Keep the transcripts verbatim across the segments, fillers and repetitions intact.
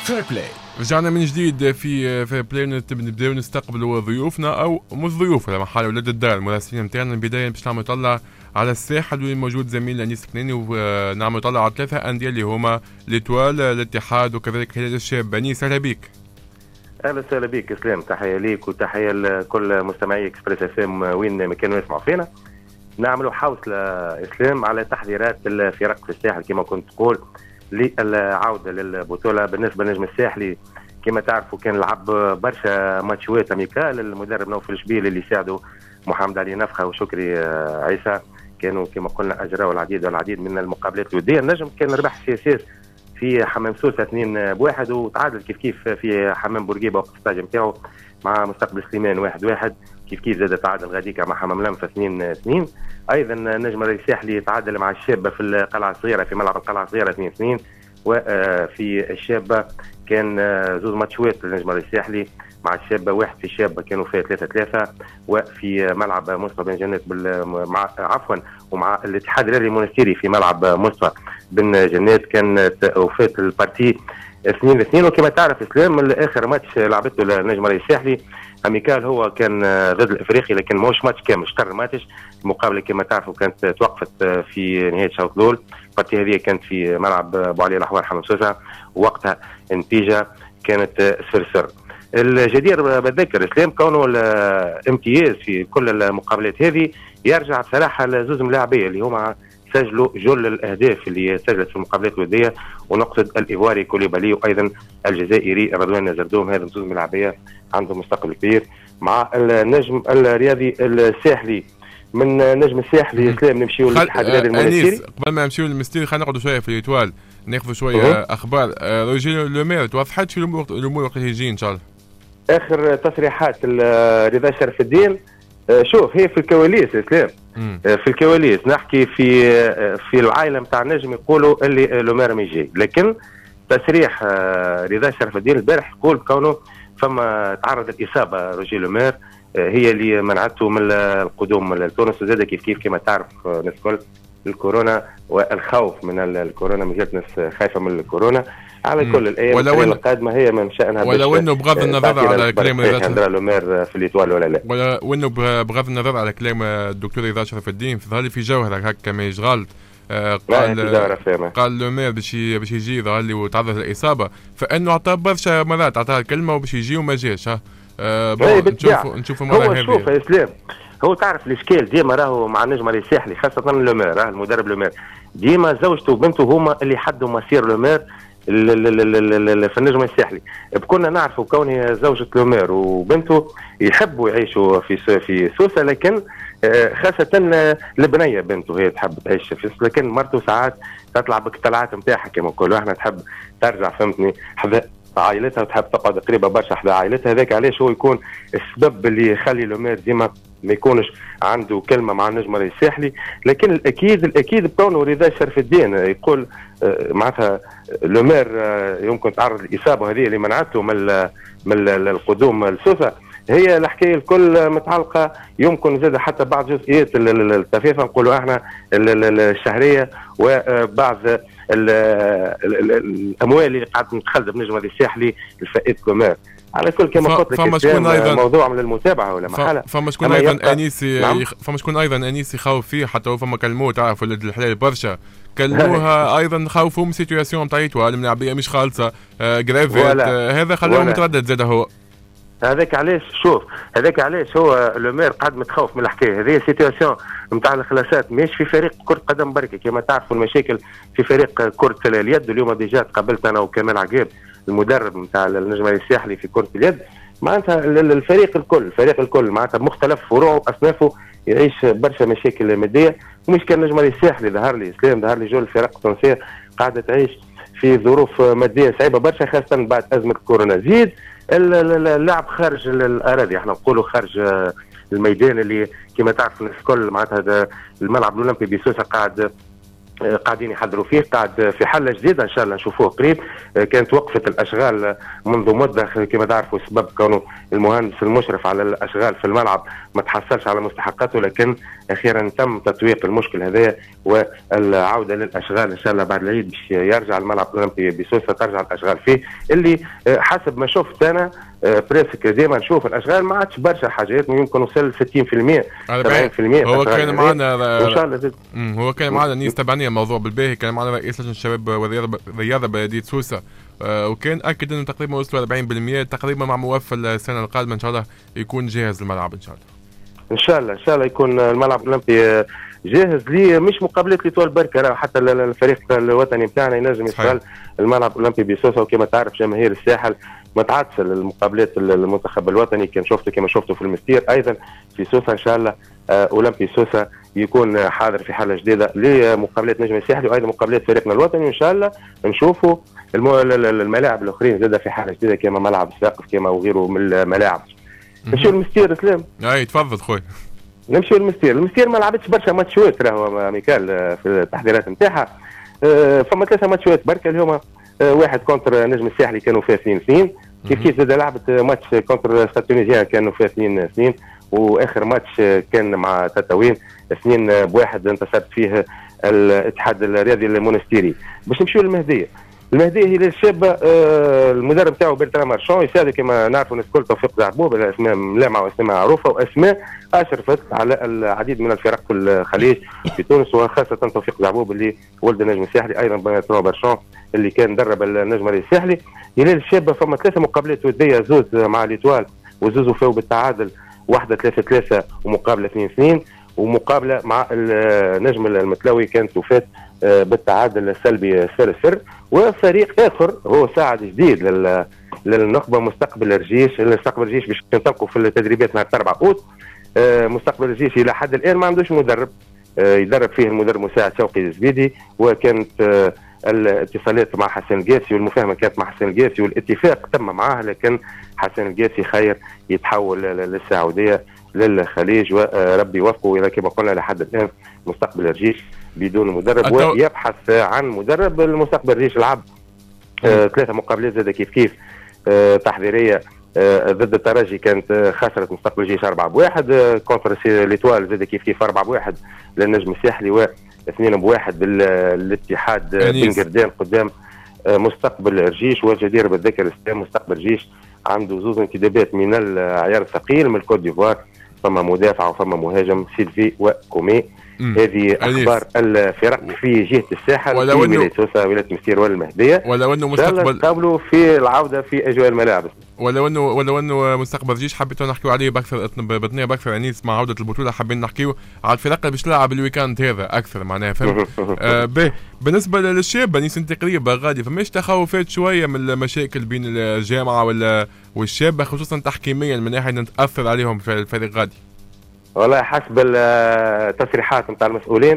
فير بلاي. رجعنا من جديد في فير بلاي، نبداو نستقبلوا ضيوفنا او مش ضيوف على محل ولاد الدار المراسلين نتاعنا. البدايه باش نعملوا طلع على الساحل اللي موجود زميل انيس كناني، ونعملوا طلع على ثلاثه انديه اللي هما ليتوال، الاتحاد وكذلك هلال الشاب. انيس اهلا بك. اهلا وسهلا بك اسلام، تحيه ليك وتحيه لكل مستمعي اكسبريس اف ام وين ما كانوا يسمعوا فينا. نعملوا حوصله اسلام على تحضيرات الفرق في الساحل كما كنت تقول للعوده للبطوله. بالنسبه للنجم الساحلي كما تعرفوا كان لعب برشا ماتشوات اميكال، المدرب نوف الجبيل اللي ساعدوا محمد علي نفخه وشكري عيسى كانوا كما قلنا اجراوا العديد والعديد من المقابلات الوديه. النجم كان ربح في اساس في حمام سوسه اثنين بواحد، وتعادل كيف كيف في حمام بورقيبه وقت الستاج نتاعو مع مستقبل سليمان واحد واحد، كيف كيف زاد تعادل غاديكا مع حمام لمفه اثنين اثنين. ايضا النجم الساحلي تعادل مع الشابه في القلعه الصغيره في ملعب القلعه الصغيره اثنين اثنين، وفي الشابه كان زوز ماتشوات للنجم الساحلي مع الشابه، واحد في الشابه كانوا فيها ثلاثة ثلاثة، وفي ملعب مصطفى بن جنات مع عفوا ومع الاتحاد الرياضي المونستيري في ملعب مصطفى بن جنات كانت وفاة البارتي اثنين اثنين. وكما تعرف اسلام اخر ماتش لعبته النجم الساحلي اميكال هو كان ضد الافريقي، لكن ماهوش ماتش كامل، شطر ماتش. المقابله كما تعرفوا كانت توقفت في نهايه شوط الاول، البارتي هذه كانت في ملعب ابو علي الاحوال حمام سوسه، ووقتها النتيجه كانت صفر صفر. الجدير بتذكر اسلام كونه الامتياز في كل المقابلات هذه يرجع بصراحه لزوز ملاعبيه اللي هما سجلوا جل الاهداف اللي سجلت في المقابلات الوديه، ونقصد الايفواري كوليبالي وايضا الجزائري رضوان زردوم. هذا زوز ملاعبيه عندهم مستقبل كبير مع النجم الرياضي الساحلي. من النجم الساحلي اسلام نمشيو للاتحاد الرياضي المونستيري. قبل ما نمشيو للمستيري خلينا نقعدوا شويه في الايتوال، ناخذوا شويه أه. اخبار روجي لومير. توضحت في الامور وقت يجي ان شاء الله اخر تصريحات رضا شرف الدين. شوف هي في الكواليس اسلام، في الكواليس نحكي في في العائله نتاع النجم يقولوا اللي لومير ما يجي، لكن تصريح رضا شرف الدين البارح يقول كونه فما تعرض الاصابه روجي لومير هي اللي منعته من القدوم لتونس، وزاد كيف كيف كما تعرف الناس الكل الكورونا والخوف من الكورونا، من جات ناس خايفه من الكورونا. على كل الايام القادمه هي من شانها ولو انه بغض النظر على كلام رضا لومير في الايطوال ولا لا، ولا وانه بغض النظر على كلام الدكتور رضا شرف الدين ظهر لي في جوهر هكا ما يشغل. آه قال قال لومير باش باش يجي ظهر لي وتعرض للاصابه، فانه عطاه برشا مرات عطاه الكلمه وباش يجي وما جاش. ها آه نشوفوا نشوفوا المره هذه. شوف يا اسلام، هو تعرف الاشكال ديما راهو مع النجم الساحلي خاصه لومير، راه المدرب لومير ديما زوجته وبنته هما اللي حدوا مسير لومير في النجم الساحلي. بكنا نعرفوا كونه زوجة لومير وبنته يحبوا يعيشوا في في سوسه، لكن خاصة البنية بنته هي تحب تعيش في سوسه، لكن مرته ساعات تطلع بالطلعات نتاعها كما نقولوا احنا، تحب ترجع فهمتني حذا عائلتها وتحب تقعد قريبه برشا حذا عائلتها. هذاك علاش هو يكون السبب اللي يخلي لومير ديما ما يكونش عنده كلمه مع النجم الساحلي. لكن الاكيد الاكيد بكونه رضا شرف الدين يقول معناتها لومير يمكن تعرض الاصابه هذه اللي منعته من من القدوم لسوسه، هي الحكايه الكل متعلقه يمكن زاد حتى بعض جزئيات التفافه نقولوا احنا الشهريه وبعض الاموال اللي قاعده تخلد بالنجم الساحلي لفائده لومير. على كل كما قلت لك أيضاً موضوع من المتابعه ولا محاله. فما شكون ايضا انيسي نعم؟ فما شكون ايضا انيسي يخاف فيه حتى هو فما كلموه تعرفوا ولد الحلال برشا كلموها ايضا خوفوا من سيتوياسيون تاع ايتوال الملاعبيه مش خالصه آه جرافيت آه هذا خلاه متردد زاد. هو هذاك علاش شوف هذاك علاش هو لومير قاعد متخوف من الحكايه هذه. سيتوياسيون نتاع الخلاصات مش في فريق كره قدم بركه كما تعرفوا المشاكل في فريق كره اليد. اليوم ديجا قابلت انا وكمال عقاب المدرب نتاع النجم الساحلي في كره اليد، معناتها الفريق الكل الفريق الكل معناتها بمختلف فروعه واصنافه يعيش برشا مشاكل ماديه، ومش كان النجم الساحلي ظهر لي اسلام ظهر لي جول الفرق التونسيه قاعده تعيش في ظروف ماديه صعيبه برشا خاصه بعد ازمه كورونا. زيد اللعب خارج الاراضي احنا نقولوا خارج الميدان اللي كما تعرف الناس الكل معناتها الملعب الاولمبي بسوسه قاعد قاعدين يحضروا فيه، قاعد في حله جديده ان شاء الله نشوفوه قريب. كانت وقفت الاشغال منذ مده كما تعرفوا، سبب كونه المهندس المشرف على الاشغال في الملعب ما تحصلش على مستحقاته، لكن اخيرا تم تطويق المشكل هذا والعوده للاشغال ان شاء الله بعد العيد باش يرجع الملعب الاولمبي بسوسه، ترجع الاشغال فيه اللي حسب ما شفت انا بريسك ديما نشوف الاشغال ما عادش برشا حاجات، يمكن وصل ستين بالمئة سبعين بالمئة. هو كان معنا ان شاء الله هو كان معنا نيس تبعني الموضوع بالباهي، كان معنا رئيس لجنه الشباب والرياضه بلديه سوسه، آه وكان اكد انه تقريبا وصلوا أربعين بالمئة تقريبا، مع موفى السنه القادمه ان شاء الله يكون جاهز الملعب ان شاء الله. ان شاء الله ان شاء الله يكون الملعب الاولمبي جاهز لي، مش مقابلات لتوال بركه، حتى الفريق الوطني بتاعنا ينجم يشتغل الملعب الاولمبي بسوسه. وكما تعرف جماهير الساحل ما تعادش المقابلات المنتخب الوطني، كان شفته كما شفته في المستير ايضا في سوسه. ان شاء الله اولمبي سوسه يكون حاضر في حاله جديده لمقابلات نجم الساحلي وايضا مقابلات فريقنا الوطني، وان شاء الله نشوفوا الملاعب الاخرين زاده في حاله جديده كما ملعب الساقف كما وغيره من الملاعب. نمشيو المستير اسلام. اي تفضل خويا. نمشيو المستير، المستير ما لعبتش برشا ماتشات راهو ميكال في التحضيرات نتاعها، فما ثلاثه ماتشات بركه اليوم، واحد كونتر نجم الساحلي كانوا فيها اثنين اثنين، كيف كيف زاد لعبت ماتش كونتر ستاد تونيزيان كانوا فيها اثنين اثنين، واخر ماتش كان مع تطاوين اثنين بواحد انتصرت فيه الاتحاد الرياضي المونستيري. باش نمشيو للمهديه. المهديه هي الشابه، المدرب تاعو برترام مارشون يساعد كما نعرفوا الناس الكل توفيق زعبوب، اسماء ملامعه واسماء معروفه واسماء اشرفت على العديد من الفرق في الخليج في تونس، وخاصه توفيق زعبوب اللي ولد النجم الساحلي، ايضا برترام مارشون اللي كان درب النجم الساحلي. هلال الشابه فما ثلاثه مقابلات وديه، زوز مع ليتوال وزوز وفاو بالتعادل، واحده ثلاثة ثلاثة ومقابله اثنين اثنين، ومقابله مع النجم المتلاوي كانت وفات بالتعادل السلبي صفر صفر. وفريق اخر هو ساعد جديد لل للنخبه مستقبل الرجيش، مستقبل الرجيش باش ننطلقوا في التدريبات نهار أربعة اوت. مستقبل الرجيش الى حد الان ما عندوش مدرب يدرب فيه المدرب مساعد شوقي الزبيدي، وكانت الاتصالات مع حسن القاسي والمفاهمه كانت مع حسن القاسي والاتفاق تم معاه، لكن حسن القاسي خير يتحول للسعوديه للخليج وربي يوفقه. الى كما قلنا لحد الان مستقبل الرجيش بدون مدرب أتو... ويبحث عن مدرب. المستقبل الرجيش لعب آه ثلاثه مقابلات زاد كيف كيف آه تحضيريه آه ضد الترجي، كانت آه خسرت مستقبل الجيش أربعة بواحد، آه كونتر ليتوال زاد كيف كيف أربعة بواحد للنجم الساحلي، واثنين بواحد بالاتحاد بن قردان قدام آه مستقبل الرجيش. والجدير بالذكر مستقبل الجيش عنده زوز انتدابات من العيار الثقيل من الكوت ديفوار، فما مدافع وفما مهاجم سيلفي وكومي. هذه اخبار الفرق في جهه الساحل في ولايه سوسه ولايه مستير والمهديه، ولو انه مستقبل قبلوا في العوده في اجواء الملاعب. ولو انه ولو انه مستقبل الجيش حبيتوا نحكيو عليه باكثر بطنيه باكثر انيس مع عوده البطوله، حابين نحكيو على الفرق اللي باش تلعب الويكاند هذا اكثر معناها فهمت. آه به بالنسبه للشاب انيس انت قريبه غادي، فماش تخوفات شويه من المشاكل بين الجامعه ولا والشابه خصوصا تحكيميا من ناحيه ان تاثر عليهم في الفريق غادي؟ والله حسب التصريحات نتاع المسؤولين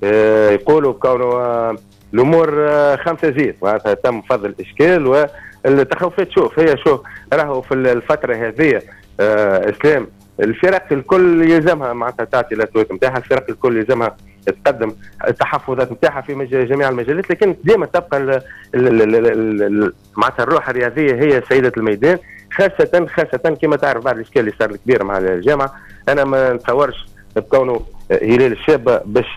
يقولوا كونه الامور خمسه زيت، معناتها تم فض الاشكال والتخوفات. شوف هي شوف راهو في الفتره هذه اسلام الفرق الكل يلزمها معناتها تعطي الاتوات نتاعها، الفرق الكل يلزمها تقدم التحفظات نتاعها في جميع المجالات، لكن ديما تبقى معناتها الروح الرياضيه هي سيده الميدان، خاصه خاصه كما تعرف بعد الاشكال اللي صار الكبير مع الجامعه. انا ما نتصورش بكونه هلال الشابه باش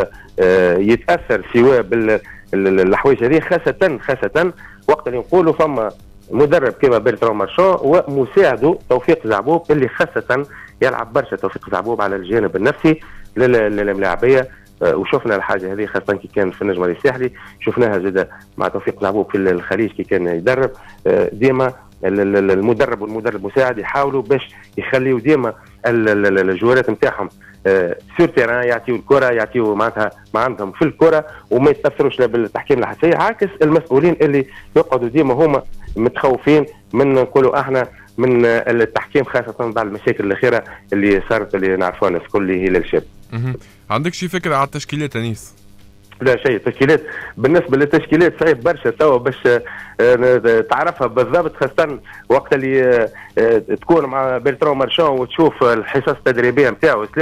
يتاثر سواء بالحوايج هذه، خاصه خاصه وقت اللي نقولوا فما مدرب كما برترام مارشون ومساعده توفيق زعبوب اللي خاصه يلعب برشا توفيق زعبوب على الجانب النفسي للملاعبيه. وشفنا الحاجه هذه خاصه كي كان في النجم الساحلي، شفناها زاده مع توفيق زعبوب في الخليج كي كان يدرب. ديما المدرب والمدرب المساعد يحاولوا باش يخليوا ديما الجوارات نتاعهم سور تيران، يعطيوا الكره يعطيوا معناتها ما عندهم في الكره وما يتاثروش لا بالتحكيم الحساسيه، عكس المسؤولين اللي يقعدوا ديما هما متخوفين من نقولوا احنا من التحكيم، خاصه بعد المشاكل الاخيره اللي صارت اللي نعرفوها الناس الكل هي للشاب. عندك شي فكره على التشكيلات انيس؟ لا شيء تشكيلات بالنسبه للتشكيلات صعيب برشا توا باش تعرفها بالضبط، خاصه وقت اللي تكون مع برترام مارشون وتشوف الحصص التدريبيه نتاعو اسلام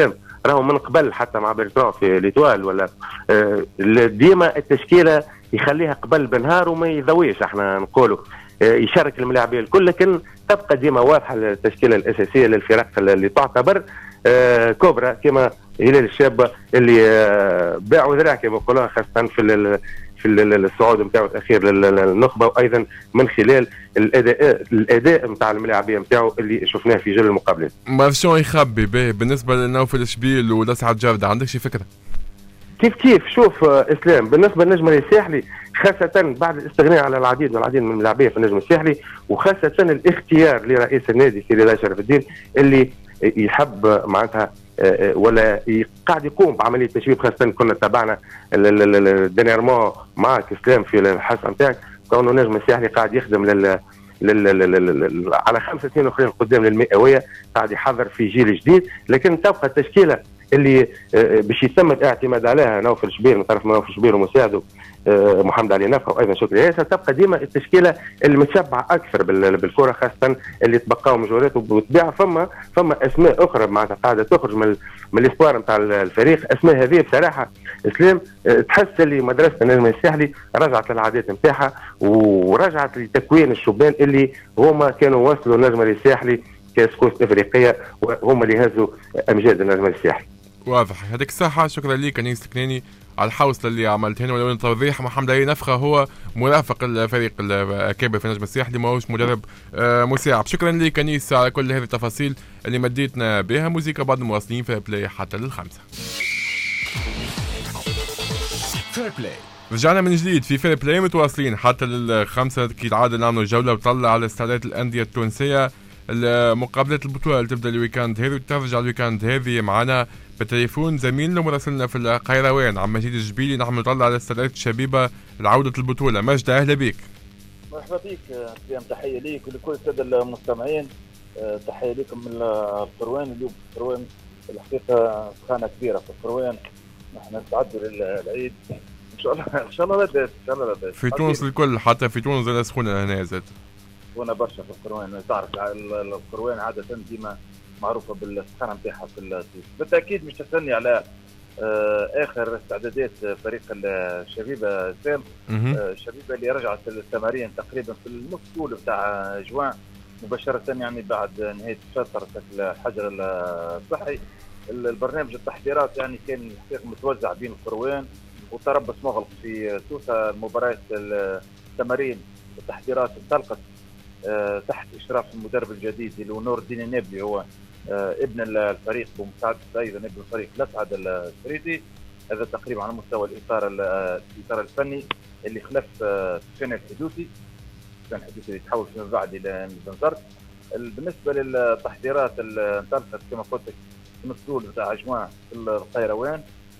راهو من قبل حتى مع برتون في ليتوال ولا آه ديما التشكيله يخليها قبل بنهار وما يضويش احنا نقولوا آه يشارك الملاعبين الكل، لكن تبقى ديما واضحه التشكيله الاساسيه للفرق اللي تعتبر آه كبرى كما هلال الشابه اللي آه باعوا ذراع كما يقولوها، خاصه في في الصعود نتاعو الاخير للنخبه، وايضا من خلال الاداء الاداء نتاع الملاعبيه نتاعو اللي شفناه في جل المقابلات. ما شنو يخبي به بالنسبه لنوفل الشبيل ولسعد جافده، عندك شي فكره؟ كيف كيف شوف اسلام، بالنسبه للنجم الساحلي خاصه بعد الاستغناء على العديد والعديد من الملاعبيه في النجم الساحلي، وخاصه الاختيار لرئيس النادي سيدي الله شرف الدين اللي يحب معناتها ولا قاعد يقوم بعمليه تشبيب، خاصه كنا تابعنا الدينيرمون معك اسلام في الحصه نتاعك، كونه نجم الساحلي قاعد يخدم لل لل على خمس سنين اخرين قدام للمئويه، قاعد يحضر في جيل جديد، لكن تبقى التشكيله اللي باش يتم الاعتماد عليها نوفل شبير من طرف نوفل شبير ومساعده محمد علي نفخه وايضا شكري ياسر، تبقى ديما التشكيله اللي متشبعه اكثر بالكره، خاصه اللي تبقاو مجهودات، وبالطبيعه فما فما اسماء اخرى معناتها قاعده تخرج من من الاسبوار نتاع الفريق، اسماء هذه بصراحه اسلام تحس اللي مدرسه النجم الساحلي رجعت للعادات نتاعها ورجعت لتكوين الشبان اللي هما كانوا وصلوا النجم الساحلي كاس كوس افريقيا وهم اللي هزوا امجاد النجم الساحلي. واضح هذيك الساحه. شكرا لك انيس الكناني على الحوصله اللي عملتها، ولو توضيح محمد علي نفخه هو مرافق الفريق الكابر في النجم الساحلي ماهوش مدرب مساعد. شكرا لك انيس على كل هذه التفاصيل اللي مديتنا بها. موسيقى بعد المواصلين في بلاي حتى للخمسه. فير بلاي رجعنا من جديد في فير بلاي، متواصلين حتى للخمسه كالعاده نعملوا جوله وطلع على استعدادات الانديه التونسيه. مقابلات البطوله اللي تبدا الويكاند هذه وترجع الويكاند هذه. معنا بالتليفون زميلنا ومراسلنا في القيروان عم مجيد الجبيلي، نحن نطلع على استعدادات الشبيبه لعوده البطوله. مجد اهلا بك. مرحبا بك سلام، تحيه ليك ولكل الساده المستمعين، تحيه لكم من القروان. اليوم في القروان الحقيقه سخانه كبيره في القروان، نحن نستعدوا للعيد ان شاء الله ان شاء الله لا باس ان شاء الله لا باس. في تونس الكل حتى في تونس زاد سخونه هنا زاد سخونه برشا في القروان، تعرف القروان عاده ديما معروفه بالسخانه نتاعها في الصيف. بالتاكيد مش تسالني على اخر استعدادات فريق الشبيبه سام، الشبيبه اللي رجعت التمارين تقريبا في النص الاول بتاع جوان مباشره، يعني بعد نهايه فتره الحجر الصحي. البرنامج التحضيرات يعني كان الحقيقه متوزع بين القروان وتربص مغلق في سوسه. المباريات التمارين التحضيرات انطلقت تحت اشراف المدرب الجديد اللي هو نور الدين النابلي، هو ابن الفريق بمساعدة ايضا ابن الفريق لسعد السريدي. هذا تقريبا على مستوى الاطار الاطار الفني اللي خلف سفيان الحدوثي، سفيان الحدوثي اللي تحول فيما بعد الى بنزرت. بالنسبه للتحضيرات انطلقت كما قلت لك في المسؤول بتاع جماعه في القيروان.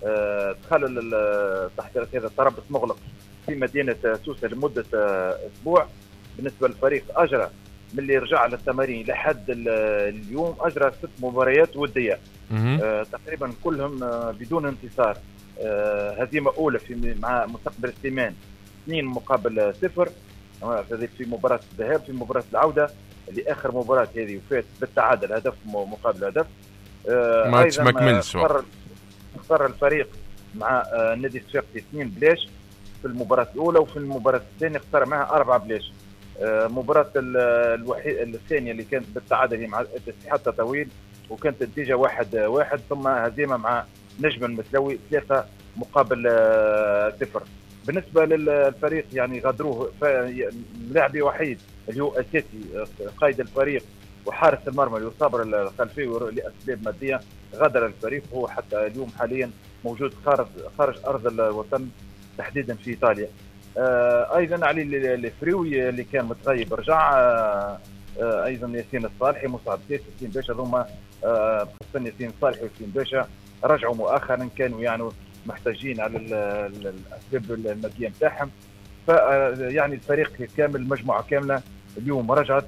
دخل التحضيرات هذا تربص مغلق في مدينه سوسه لمده اسبوع. بالنسبه للفريق اجرى من اللي رجع للتمارين لحد اليوم اجرى ست مباريات وديه آه تقريبا كلهم آه بدون انتصار. آه هزيمه اولى في مع مستقبل السيمان اثنين مقابل صفر في مباراه الذهاب. في مباراه العوده اللي اخر مباراه هذه وفات بالتعادل هدف مقابل هدف. آه ماتش ما كملش. اختار الفريق مع آه النادي الصفاقسي اثنين بلاش في المباراه الاولى، وفي المباراه الثانيه اختار معها اربعه بلاش. آه مباراة الوحيد الثانية اللي كانت بالتعادل مع اتحاد تطاويل وكانت النتيجة واحد واحد، ثم هزيمة مع نجم المثلوي ثلاثة مقابل آه صفر. بالنسبة للفريق يعني غادروه لاعبي وحيد اللي هو أساسي قائد الفريق وحارس المرمى اللي صابر الخلفي لأسباب مادية، غادر الفريق وهو حتى اليوم حاليا موجود خارج خارج أرض الوطن تحديدا في إيطاليا. آه ايضا علي الفريوي اللي كان متغيب رجع. آه آه ايضا ياسين الصالحي مصعب سيف ياسين باشا هذوما آه ياسين الصالحي وياسين باشا رجعوا مؤخرا، كانوا يعني محتاجين على الاسباب الماديه نتاعهم. ف يعني الفريق كامل المجموعه كامله اليوم رجعت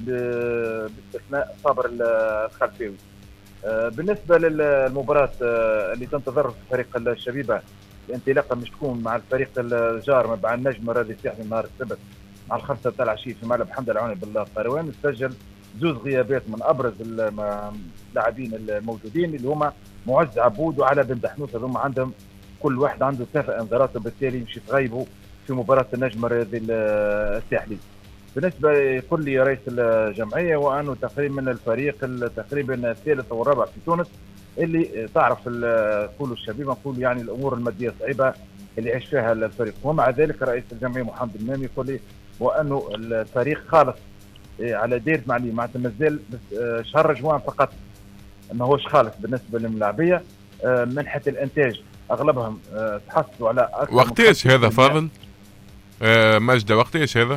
باستثناء صابر الخلفاوي. آه بالنسبه للمباراه آه اللي تنتظر فريق الشبيبه الانطلاقه مش تكون مع الفريق الجار مع النجم الرياضي الساحلي نهار السبت مع الخمسه تاع العشيه في ملعب حمد العوني بالقيروان. سجل زوج غيابات من ابرز اللاعبين الموجودين اللي هما معز عبود وعلى بن دحنوس، هذوما عندهم كل واحد عنده ثلاثة انذارات، وبالتالي يمشي تغيبوا في مباراة النجم الرياضي الساحلي. بالنسبة يقول لي رئيس الجمعية وأنه تقريبا من الفريق تقريبا الثالث أو الرابع في تونس اللي تعرف نقولوا الشبيبة نقولوا يعني الأمور المادية صعيبة اللي يعيش فيها الفريق. ومع ذلك رئيس الجمعية محمد المامي يقول لي وأنه الفريق خالص على دير معلي معناتها مازال شهر جوان فقط، ما هوش خالص بالنسبة للملاعبية. من حيث الإنتاج أغلبهم تحصلوا على أكثر. وقتاش هذا فاضل؟ آه مجدة وقتاش هذا؟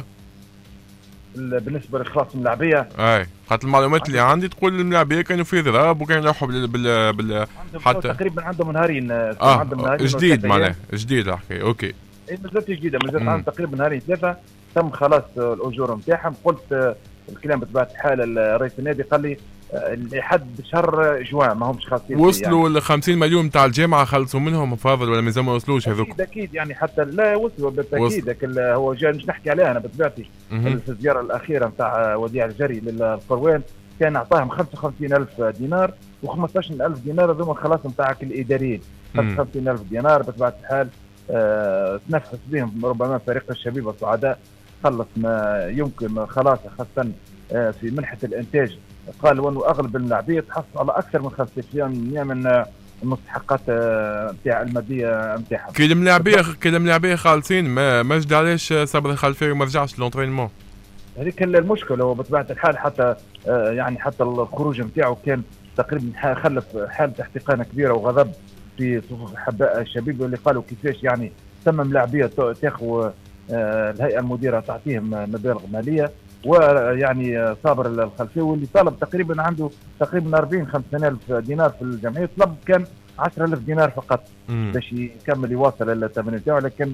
بالنسبه للخلاص الملاعبيه اي خاطر المعلومات اللي عندي تقول الملاعبيه كانوا في ضرب وكانوا يروحوا بال بال, بال... حتى تقريبا عندهم نهارين. اه عندهم نهارين جديد معناه جديد الحكايه. اوكي اي مازالت جديده، مازالت عندهم تقريبا نهارين ثلاثه تم خلاص الاجور نتاعهم. قلت الكلام بطبيعه الحال رئيس النادي قال لي لحد شهر جوان ما همش خاصين وصلوا يعني. ال خمسين مليون تاع الجامعه خلصوا منهم فاضل ولا مازال ما وصلوش هذوك؟ اكيد اكيد يعني حتى لا وصلوا بالتاكيد، لكن هو جاي مش نحكي عليها انا بطبيعتي. في الزياره الاخيره نتاع وديع الجري للقروان كان اعطاهم خمسة وخمسين ألف دينار و15 ألف دينار هذوما خلاص نتاعك الاداريين. خمسة وخمسين ألف دينار بطبيعه الحال آه تنفس بهم ربما فريق الشبيبه السعداء خلص ما يمكن خلاص، خاصه آه في منحه الانتاج. قال وانه اغلب اللاعبين تحصلوا على اكثر من خمسين بالمئة من المستحقات نتاع الماديه نتاعهم. كي الملاعبيه كي الملاعبيه خالصين ما مجد علاش صبري الخلفاوي ما رجعش للونترينمون؟ هذيك المشكله. هو بطبيعه الحال حتى يعني حتى الخروج نتاعو كان تقريبا خلف حاله احتقان كبيره وغضب في صفوف احباء الشبيب اللي قالوا كيفاش يعني تم ملاعبيه تاخذ الهيئه المديره تعطيهم مبالغ ماليه. ويعني صابر الخلفاوي اللي طلب تقريبا عنده تقريبا أربعين خمسين ألف دينار في الجمعيه، طلب كان عشرة آلاف دينار فقط باش يكمل يواصل التمرين تاعو. لكن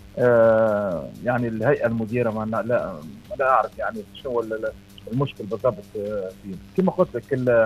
آه يعني الهيئه المديره ما لا لا اعرف يعني شنو المشكل بالضبط فيه. كما قلت لك ال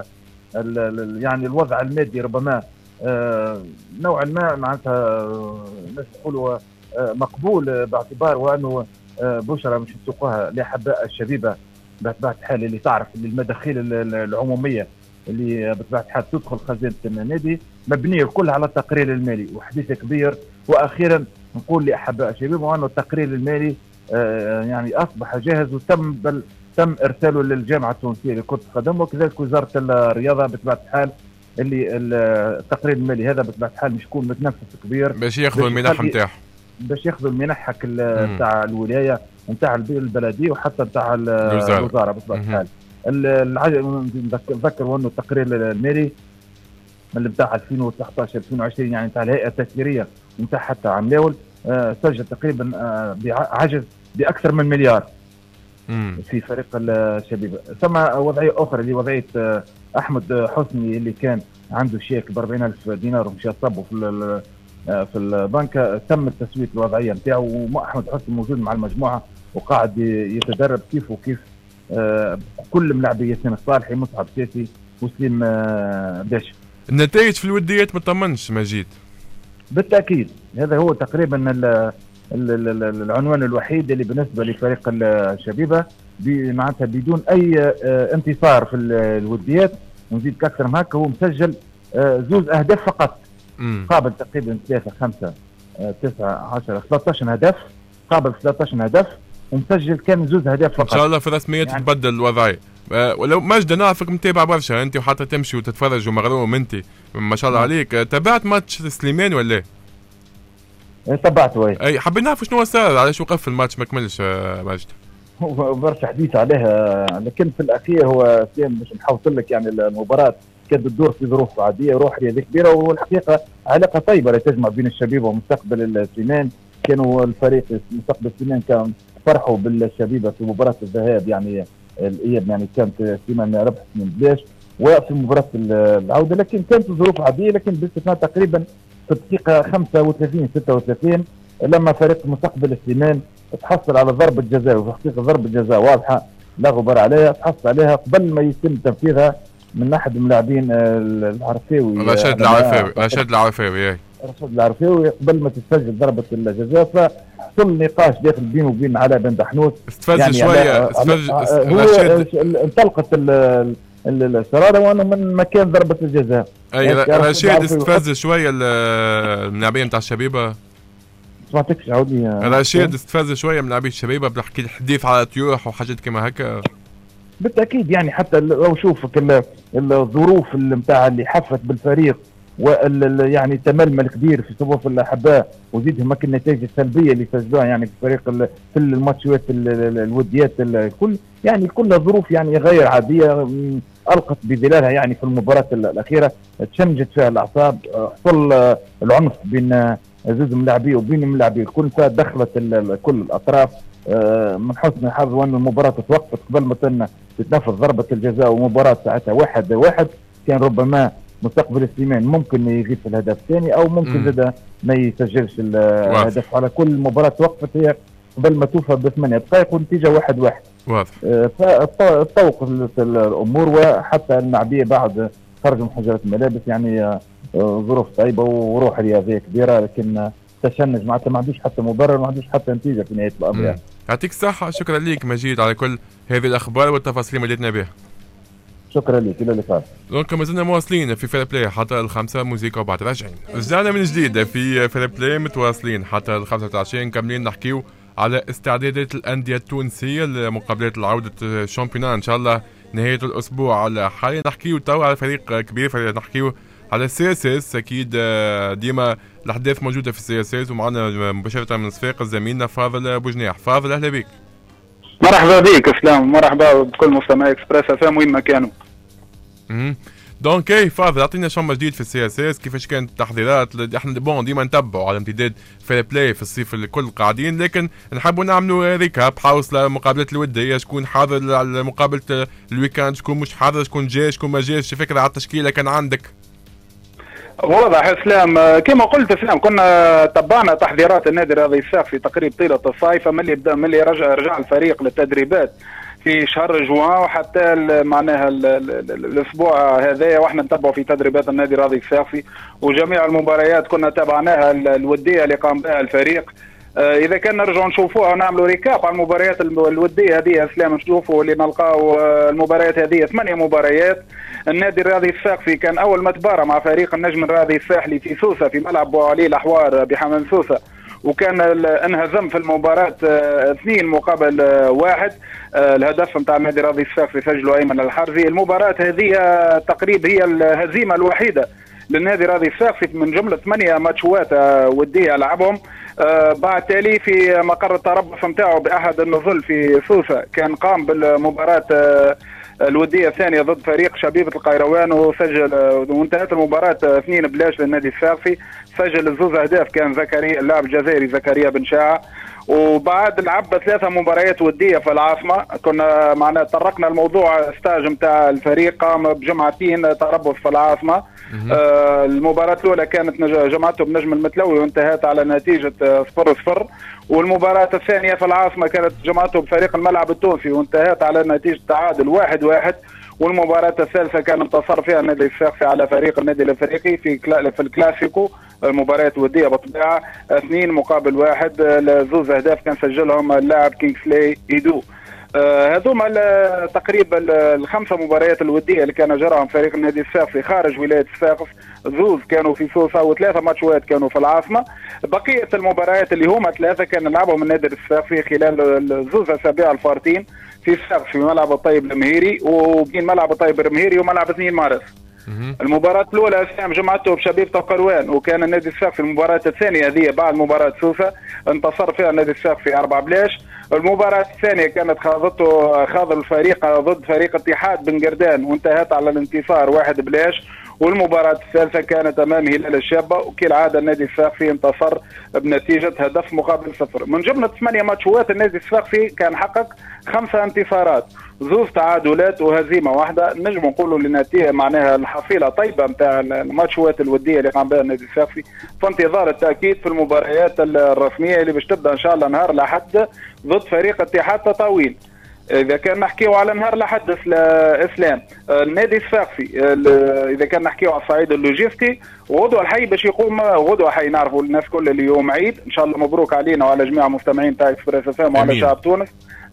ال يعني الوضع المادي ربما آه نوعا ما معناتها الناس يقولوا آه مقبول باعتبار وانه بشرى مش نسوقوها لاحباء الشبيبه بطبيعه الحال اللي تعرف اللي المداخيل العموميه اللي بطبيعه الحال تدخل خزينه النادي مبنيه كلها على التقرير المالي. وحديث كبير واخيرا نقول لاحباء الشبيبه وانه التقرير المالي آه يعني اصبح جاهز وتم بل تم ارساله للجامعه التونسيه لكره القدم وكذلك وزاره الرياضه بطبيعه الحال اللي التقرير المالي هذا بطبيعه الحال مش يكون متنفس كبير باش ياخذوا المنح نتاعهم باش ياخذوا المنح نتاع الولايه نتاع البلديه وحتى نتاع الوزاره بطبيعه الحال. نذكر وانه التقرير المالي اللي نتاع ألفين وتسعطاش ألفين وعشرين يعني نتاع الهيئه التسييريه نتاع حتى عملاول آه سجل تقريبا آه بعجز باكثر من مليار مم. في فريق الشبيبه. ثم وضعيه اخرى اللي وضعيه آه احمد حسني اللي كان عنده شيك ب أربعين ألف دينار ومشى صبه في في البنك، تم التسويه الوضعيه نتاعو واحمد حسني موجود مع المجموعه وقاعد يتدرب كيف وكيف آه كل ملاعبي ياسين الصالحي مصعب ساسي وسليم آه باشا. النتائج في الوديات ما طمنش مجيد؟ بالتاكيد هذا هو تقريبا ال ال ال العنوان الوحيد اللي بالنسبه لفريق الشبيبه معناتها بدون اي آه انتصار في الوديات. ونزيد اكثر من هكا هو مسجل آه زوز اهداف فقط مم. قابل تقريبا ثلاثة خمسة تسعة عشرة ثلاثة عشر هدف قابل ثلاثة عشر هدف ومسجل كان زوز اهداف فقط. ان شاء الله في رسميات يعني تتبدل الوضعيه. أه ولو مجد نعرفك متابع برشا انت وحتى تمشي وتتفرج ومغروم انت ما شاء الله عليك. تابعت ماتش سليمان ولا ايه؟ تابعت وين. اي حابين نعرف شنو صار علاش وقف الماتش ما كملش مجد؟ هو برشا حديث عليها لكن في الاخير هو مش نحوصل لك يعني المباراه كانت تدور في ظروف عاديه روح رياضيه كبيره والحقيقه علاقه طيبه اللي تجمع بين الشبيبه ومستقبل السليمان. كانوا الفريق مستقبل السليمان كان فرحوا بالشبيبه في مباراه الذهاب يعني الاياب يعني كانت سليمان ربح من بلاش وفي مباراه العوده لكن كانت ظروف عاديه لكن باستثناء تقريبا في الدقيقه خمسة وثلاثين ستة وثلاثين لما فريق مستقبل السليمان تحصل على ضربه جزاء وفي الحقيقه ضربه جزاء واضحه لا غبار عليها تحصل عليها قبل ما يتم تنفيذها من احد اللاعبين العرفاوي رشاد العرفاوي رشاد العرفاوي اي رشاد العرفاوي قبل ما تسجل ضربه الجزاء فحصل نقاش داخل بينه وبين علاء بن دحنوس استفز يعني شويه استفز رشاد انطلقت الشراره وانا من مكان ضربه الجزاء. اي رشيد استفز شويه اللاعبين نتاع الشبيبه. سمعتكش عاودي رشيد استفز شويه من لاعبين الشبيبه بحكي الحديث على طيوح وحاجات كما هكا. بالتاكيد يعني حتى لو شوفك الظروف نتاع اللي حفت بالفريق وال يعني تململ كبير في صفوف الاحباء وزيدهم هكا النتائج السلبيه اللي سجلوها يعني في الفريق في الماتشات الوديات الكل يعني كلها ظروف يعني غير عاديه القت بظلالها يعني في المباراه الاخيره تشنجت فيها الاعصاب حصل العنف بين زوج من اللاعبين وبين اللاعبين الكل فدخلت كل الاطراف من حسن الحظ وان المباراه توقفت قبل ما تتنفذ ضربه الجزاء ومباراه ساعتها واحد واحد كان ربما مستقبل سليمان ممكن يغيث الهدف الثاني او ممكن زاد ما يسجلش الهدف. على كل مباراه توقفت هي قبل ما توفى بثمانية دقائق والنتيجه واحد واحد. واضح. فتوقفت الامور وحتى اللاعبيه بعد خرجوا من حجره الملابس يعني ظروف طيبه وروح رياضيه كبيره لكن تشنج معناتها ما عندوش حتى مبرر ما عندوش حتى نتيجه في نهايه الامر. يعطيك الصحه. شكرا لك مجيد على كل هذه الاخبار والتفاصيل اللي جيتنا بها. شكرا لك. الى اللقاء. دونك مازلنا مواصلين في فير بلاي حتى الخمسة موسيقى وبعد راجعين. رجعنا من جديد في فير بلاي متواصلين حتى الخمسة وعشرين كاملين نحكيو على استعدادات الأندية التونسية لمقابلات العودة الشامبيونان إن شاء الله نهاية الأسبوع الحالي. نحكيو تو على فريق كبير فريق نحكيو على السي اس اس. أكيد ديما الأحداث موجودة في السي اس اس ومعنا مباشرة من صفاقس زميلنا فاضل بوجناح. فاضل أهلا بك. مرحبا بك اسلام مرحبا بكل مستمعي اكسبريس افهم وين ما كانوا. اها دونك كيف فاضل اعطينا شو جديد في السي اس اس كيفاش كانت التحضيرات. احنا بون ديما نتبعوا على امتداد فير بلاي في الصيف الكل قاعدين لكن نحبوا نعملوا ريكاب حوصل مقابلة الودية شكون حاضر على مقابلة الويكاند شكون مش حاضر شكون جاي شكون ما جاش فكرة على التشكيلة كان عندك. واضح اسلام كما قلت اسلام كنا تبعنا تحضيرات النادي الرياضي الصافي تقريبا طيله الصيف ملي بدا ملي رجع رجع الفريق للتدريبات في شهر جوان وحتى معناها الاسبوع هذايا واحنا نتبعوا في تدريبات النادي الرياضي الصافي وجميع المباريات كنا تابعناها الوديه اللي قام بها الفريق. اذا كان نرجعوا نشوفوها ونعملوا ريكاب على المباريات الوديه هذه اسلام نشوفوا اللي نلقاو المباريات هذه ثمانيه مباريات. النادي الرياضي الصافي كان اول ما تبارى مع فريق النجم الرياضي الساحلي في سوسه في ملعب بوعلي الاحوار بحمام سوسه وكان انهزم في المباراه اثنين مقابل واحد. الهدف نتاع النادي الرياضي الصافي سجله ايمن الحرزي. المباراه هذه تقريبا هي الهزيمه الوحيده للنادي الرياضي الصافي من جمله ثمانيه ماتشوات وديه لعبهم. آه بعد تالي في مقر التربص نتاعو باحد النزل في سوسه كان قام بالمباراه آه الوديه الثانيه ضد فريق شبيبه القيروان وسجل آه وانتهت المباراه اثنين بلاش للنادي الصافي. سجل الزوز اهداف كان زكريا اللاعب الجزائري زكريا بن شاعه. وبعد لعب ثلاثه مباريات وديه في العاصمه كنا معنا طرقنا الموضوع ستاج نتاع الفريق قام بجمعتين تربص في العاصمه. آه المباراه الاولى كانت جمعته بنجم المتلوي وانتهت على نتيجه صفر صفر والمباراه الثانيه في العاصمه كانت جمعته بفريق الملعب التونسي وانتهت على نتيجه تعادل واحد واحد. والمباراه الثالثه كان انتصر فيها النادي الصافي على فريق النادي الافريقي في في الكلاسيكو مباريات وديه بالطبيعه اثنين مقابل واحد. زوز اهداف كان سجلهم اللاعب كينغسلي ايدو. هذوما آه تقريبا الخمسه مباريات الوديه اللي كان جراهم فريق النادي الصافي خارج ولايه صفاقس. زوز كانوا في سوسه وثلاثه ماتشات كانوا في العاصمه. بقيه المباريات اللي هما ثلاثه كان لعبهم النادي الصافي خلال زوز اسابيع الفارطين في صفاقس في ملعب الطيب المهيري وبين ملعب الطيب المهيري وملعب اثنين مارس. المباراة الأولى سام جمعته بشبيبة القروان وكان النادي الصافي المباراة الثانية هذه بعد مباراة سوسة انتصر فيها النادي الصافي أربعة بلاش. المباراة الثانية كانت خاضته خاض الفريق ضد فريق اتحاد بن قردان وانتهت على الانتصار واحد بلاش. والمباراة الثالثة كانت أمام هلال الشابة وكالعادة النادي الصافي انتصر بنتيجة هدف مقابل صفر. من جملة ثمانية ماتشوات النادي الصافي كان حقق خمسة انتصارات زوز تعادلات وهزيمة واحدة. نجم نقولوا لنتيجة معناها الحصيلة طيبة نتاع الماتشوات الودية اللي قام بها النادي الصافي في انتظار التأكيد في المباريات الرسمية اللي باش تبدأ إن شاء الله نهار الأحد ضد فريق اتحاد تطاوين. إذا كان نحكيو على نهار الأحد إسلام النادي الصافي إذا كان نحكيو على الصعيد اللوجستي غدوة الحي باش يقوم غدوة حي نعرفوا الناس كل اللي يوم عيد إن شاء الله مبروك علينا وعلى جميع المستمعين تاع إكسبريس اف ام وعلى شعب تونس.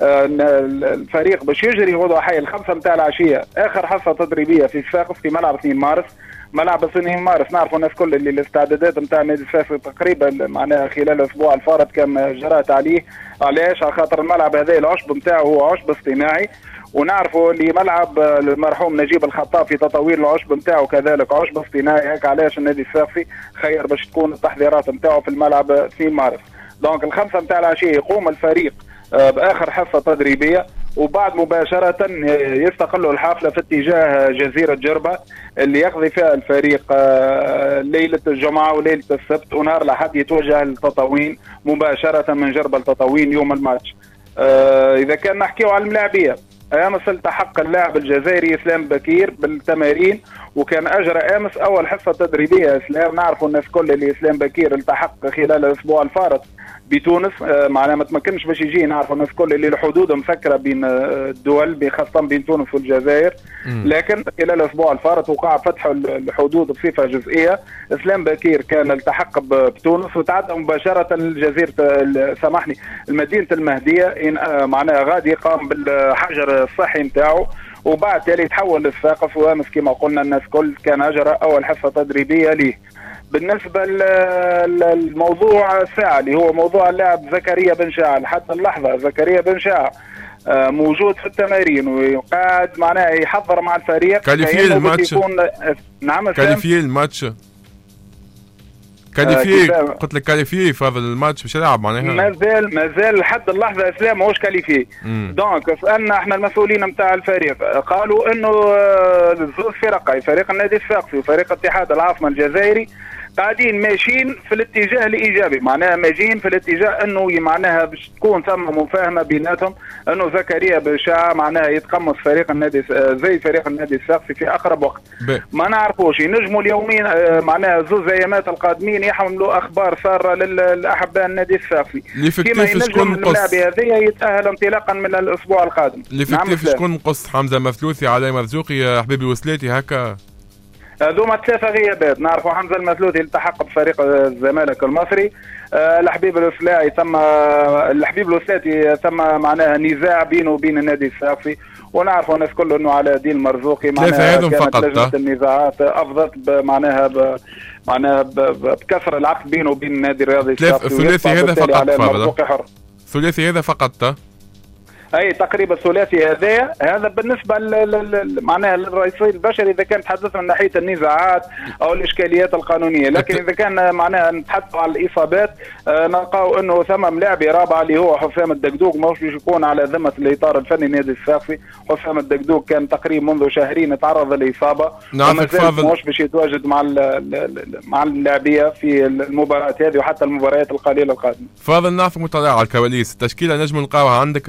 الفريق باش يجري وضع حي الخمسة متاع العشية آخر حصة تدريبية في صفاقس في ملعب اثنين مارس. ملعب اثنين مارس نعرفوا الناس كل اللي الاستعدادات نتاع النادي الصفاقسي تقريبا معناها خلال الأسبوع الفارط كان جرات عليه. علاش؟ على خاطر الملعب هذا العشب نتاعو هو عشب اصطناعي، ونعرفوا اللي ملعب المرحوم نجيب الخطاب في تطوير العشب نتاعو كذلك عشب اصطناعي. هيك علاش النادي الصفاقسي خير باش تكون التحضيرات نتاعو في الملعب اثنين مارس. دونك الخمسة متاع العشية يقوم الفريق بآخر حصة تدريبية، وبعد مباشرة يستقل الحافلة في اتجاه جزيرة جربة اللي يقضي فيها الفريق ليلة الجمعة وليلة السبت، ونهار الأحد يتوجه لتطاوين مباشرة من جربة لتطاوين يوم الماتش. إذا كان نحكيو على الملاعبية، امس التحق اللاعب الجزائري اسلام بكير بالتمارين، وكان اجرى امس اول حصه تدريبيه. اسلام نعرفوا الناس كل اللي اسلام بكير التحق خلال الاسبوع الفارط بتونس، معناها ما تمكنش باش يجي. نعرفوا الناس كل اللي الحدود مسكره بين الدول خاصه بين تونس والجزائر، لكن خلال الاسبوع الفارط وقع فتح الحدود بصفه جزئيه. اسلام بكير كان التحق بتونس وتعدى مباشره لجزيره سامحني المدينه المهديه، معناها غادي يقام بالحجر الصحي نتاعو، وبعد تالي تحول للصفاقس. وامس كما قلنا الناس كل كان اجرى اول حصه تدريبيه ليه. بالنسبه للموضوع الساعه اللي هو موضوع اللاعب زكريا بن شاع، حتى اللحظه زكريا بن شاع موجود في التمارين وقاعد معناه يحضر مع الفريق. كاليفي الماتش يكون نعم كاليفي الماتش كاليفي آه قلت لك كاليفي في هذا الماتش باش يلعب معناها مازال مازال لحد اللحظه اسلام ماهوش كاليفي. دونك سالنا احنا المسؤولين نتاع الفريق قالوا انه زوج فرق، فريق النادي الصفاقسي وفريق اتحاد العاصمه الجزائري قاعدين ماشيين في الاتجاه الايجابي، معناها ماشيين في الاتجاه انه معناها باش تكون ثم مفاهمه بيناتهم انه زكريا بشاع معناها يتقمص فريق النادي زي فريق النادي الصفاقسي في اقرب وقت. ب... ما نعرفوش ينجموا اليومين معناها زوز ايامات القادمين يحملوا اخبار ساره للاحباء النادي الصفاقسي كما ينجم اللاعب هذايا يتاهل انطلاقا من الاسبوع القادم. ليفيكتيف شكون مقص؟ حمزه مفلوثي، علي مرزوقي، حبيب الوسلاتي، هكا هذوما ثلاثة غيابات. نعرفوا حمزة المثلوثي التحق بفريق الزمالك المصري، أه الحبيب الوسلاعي ثم الحبيب الوسلاتي ثم معناها نزاع بينه وبين النادي الصفاقسي، ونعرفوا الناس كله انه على دين مرزوقي معناها كانت فقط لجنة النزاعات افضت معناها ب... معناها ب... بكسر العقد بينه وبين النادي الرياضي الصفاقسي. الثلاثي هذا فقط الثلاثي هذا فقط اي تقريبا الثلاثي هذا هذا بالنسبه معناها للرئيسي البشري اذا كان تحدثنا من ناحيه النزاعات او الاشكاليات القانونيه، لكن اذا كان معناها نتحدث على الاصابات آه نلقاو انه ثم لاعب رابع اللي هو حسام الدقدوق ماهوش باش يكون على ذمه الاطار الفني النادي الصفاقسي. حسام الدقدوق كان تقريبا منذ شهرين تعرض لاصابه ماهوش باش يتواجد مع مع اللاعبيه في المباراه هذه وحتى المباريات القليله القادمه. فاضل نعرف مطلع على الكواليس، التشكيله نجم نلقاوها عندك؟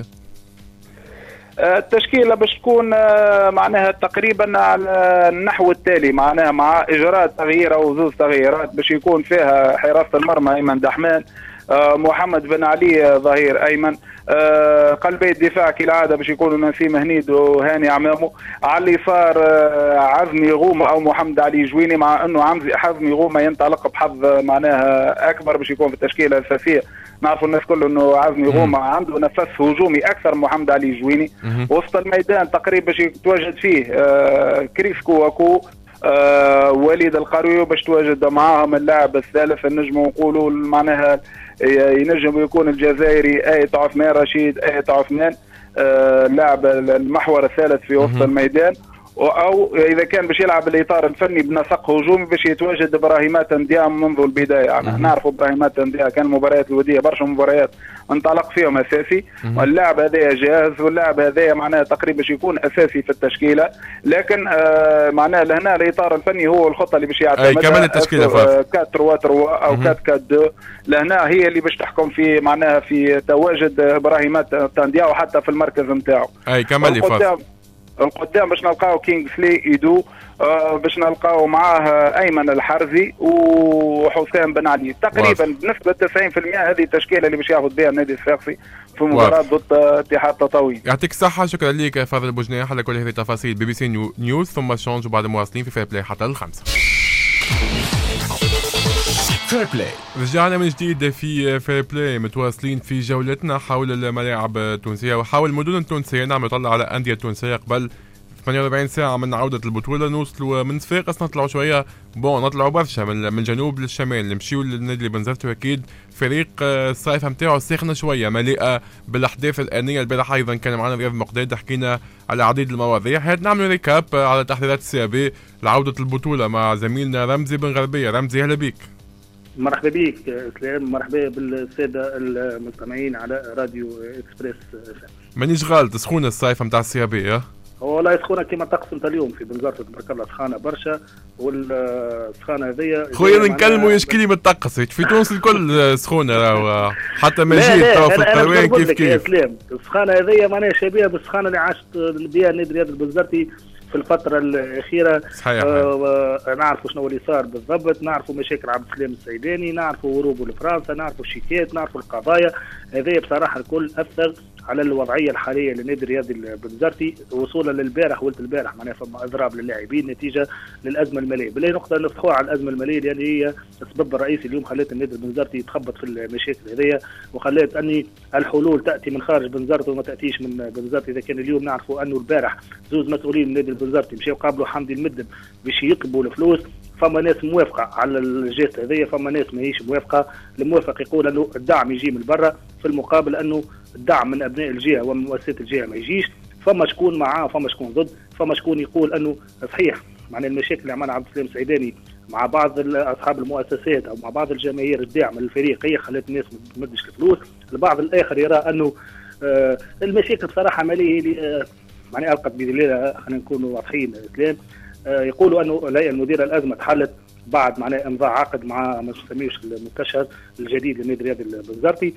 التشكيلة باش تكون معناها تقريبا على النحو التالي، معناها مع إجراء تغيير أو زوز تغييرات باش يكون فيها حراسة المرمى أيمن دحمان، محمد بن علي ظهير أيمن، قلبي الدفاع كالعادة باش يكونوا نسيم هنيد وهاني عمامو، على اليسار عزمي غومة أو محمد علي جويني، مع أنه عزمي غومة ينطلق بحظ معناها أكبر باش يكون في التشكيلة الأساسية. نعرفوا الناس كله انه عزمي غومة عنده نفس هجومي اكثر من محمد علي جويني. وسط الميدان تقريبا باش يتواجد فيه آه كريسكو وكو آه وليد القروي، باش تواجد معاهم اللاعب الثالث النجم نقولوا معناها ينجم يكون الجزائري آيت عثمان رشيد آيت عثمان آه لاعب المحور الثالث في وسط الميدان، او اذا كان باش يلعب الاطار الفني بنسق هجومي باش يتواجد ابراهيمات انديا منذ البدايه. يعني نعرفوا ابراهيمات انديا كان المباريات الوديه برشا مباريات انطلق فيهم اساسي، واللاعب هذا جاهز واللاعب هذا معناه تقريبا باش يكون اساسي في التشكيله، لكن آه معناه لهنا الاطار الفني هو الخطه اللي باش يعتمدها اي كمان التشكيله أربعة ثلاثة ثلاثة او أربعة أربعة اثنين. لهنا هي اللي باش تحكم في معناها في تواجد ابراهيمات انديا وحتى في المركز نتاعو. اي كمان يفاز القدام باش نلقاو كينغسلي ايدو، آه باش نلقاو معاه ايمن الحرزي وحسام بن علي. تقريبا بنسبه تسعين بالمئة هذه التشكيله اللي باش ياخذ بها النادي الصفاقسي في مباراه ضد اتحاد تطاوين. يعطيك الصحه، شكرا لك يا فاضل بوجناح على كل هذه التفاصيل. بي بي سي نيو نيوز ثم شونج وبعد مواصلين في فير بلاي حتى الخمسه. فير بلاي. رجعنا من جديد في فير بلاي، متواصلين في جولتنا حول الملاعب التونسية وحول المدن التونسية. نعم نطلع على أندية تونسية قبل ثمانية وأربعين ساعة من عودة البطولة. نوصلوا من صفاقس نطلعوا شوية بون نطلعوا برشا من من الجنوب للشمال، نمشيو للنادي بنزرت. أكيد فريق الصيفة نتاعو ساخنة شوية مليئة بالأحداث الآنية. البارح أيضا كان معنا رياض مقداد، حكينا على عديد المواضيع. هاد نعمل ريكاب على تحضيرات السي بي لعودة البطولة مع زميلنا رمزي بن غربية. رمزي أهلا بيك. مرحبا بك اسلام، مرحبا بالساده المستمعين على راديو اكسبريس. مانيش غلط، سخونه الصيفه نتاع السي بي؟ هو والله سخونه كما طقس انت اليوم في بنزرت تبارك الله، سخانه برشا. والسخانه هذيا خويا نكلموا يشكي لي من الطقس في تونس الكل سخونه، حتى مجيد تو في القروان كيف كيف. اسلام السخانه هذيا معناها شبيهه بالسخانه اللي عاشت بها نادي رياض البنزرتي في الفترة الأخيرة. صحيح. آه نعرفوا شنو اللي صار بالضبط، نعرفوا مشاكل عبد السلام السيداني، نعرفوا هروبه لفرنسا، نعرفوا الشيكات، نعرفوا القضايا هذه. بصراحة الكل أثر على الوضعية الحالية للنادي الرياضي البنزرتي وصولا للبارح. ولت البارح معناها فما إضراب للاعبين نتيجة للأزمة المالية. بالله نقطة نفتحوها على الأزمة المالية لأن هي السبب الرئيسي اليوم خلت النادي البنزرتي يتخبط في المشاكل هذه، وخلت أن الحلول تأتي من خارج بنزرت وما تأتيش من بنزرت. إذا كان اليوم نعرفوا أنه البارح زوز مسؤولين من نادي البنزرتي مشاو قابلوا حمدي المدب باش يقبوا الفلوس. فما ناس موافقة على الجهة هذه، فما ناس ماهيش موافقة. الموافق يقول أنه الدعم يجي من برا، في المقابل أنه الدعم من أبناء الجهة ومن مؤسسات الجهة ما يجيش. فما شكون معاه فما شكون ضد. فما شكون يقول أنه صحيح معنى المشاكل اللي عملها عبد السلام السيداني مع بعض أصحاب المؤسسات أو مع بعض الجماهير الداعمة للفريق هي خلت الناس ما تمدش الفلوس. البعض الآخر يرى أنه آه المشاكل بصراحة مالية آه معنى ألقت بدليلها. خلينا نكونوا واضحين اسلام. آه يقولوا أنه الهيئة المديرة الأزمة تحلت بعد معناه امضاء عقد مع ما نسميوش المستشار الجديد للنادي الرياضي البنزرتي.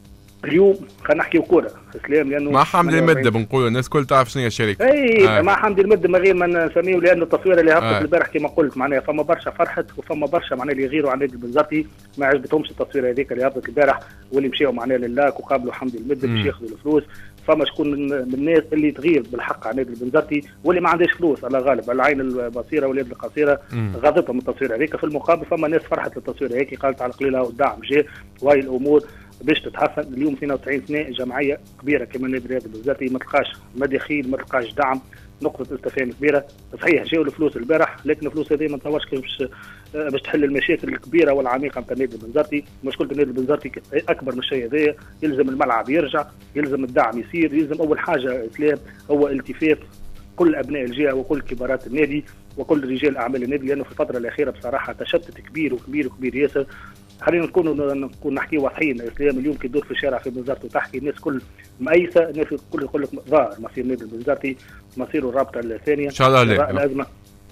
اليوم خلينا نحكيو كوره اسلام لانه مع حمدي المدة بنقولوا الناس كل تعرف شنو هي الشركه. اي آه. مع حمدي المدة من غير ما نسميه لانه التصوير اللي هبطت آه. البارح كما قلت معناها فما برشا فرحت وفما برشا معناها اللي يغيروا على النادي البنزرتي ما عجبتهمش التصوير هذيك اللي هبطت البارح واللي مشاو معناها للاك وقابلوا حمدي المدة باش ياخذوا الفلوس. فما شكون من الناس اللي تغير بالحق على النادي البنزرتي واللي ما عندهاش فلوس على غالب العين البصيره واليد القصيره غاضبهم التصوير هذيك. في المقابل فما ناس فرحت للتصوير هيك قالت على قليلها والدعم جاء وهي الامور باش تتحسن. اليوم اثنين وتسعين سنه جمعيه كبيره كما النادي الرياضي البنزرتي ما تلقاش مداخيل ما تلقاش دعم، نقطه استفهام كبيره. صحيح جاوا الفلوس البارح لكن الفلوس هذه ما نتصورش باش باش تحل المشاكل الكبيره والعميقه نتاع النادي البنزرتي. مشكله النادي البنزرتي اكبر من الشيء هذا. يلزم الملعب يرجع، يلزم الدعم يصير، يلزم اول حاجه اسلام هو التفاف كل ابناء الجهه وكل كبارات النادي وكل رجال اعمال النادي لانه في الفتره الاخيره بصراحه تشتت كبير وكبير وكبير ياسر. خلينا نكونوا نكون نحكي واضحين اسلام. اليوم كي تدور في الشارع في بنزرت وتحكي الناس كل مأيسه، الناس الكل يقول لك ظاهر مصير النادي البنزرتي مصير الرابطه الثانيه ان شاء الله عليك. الازمه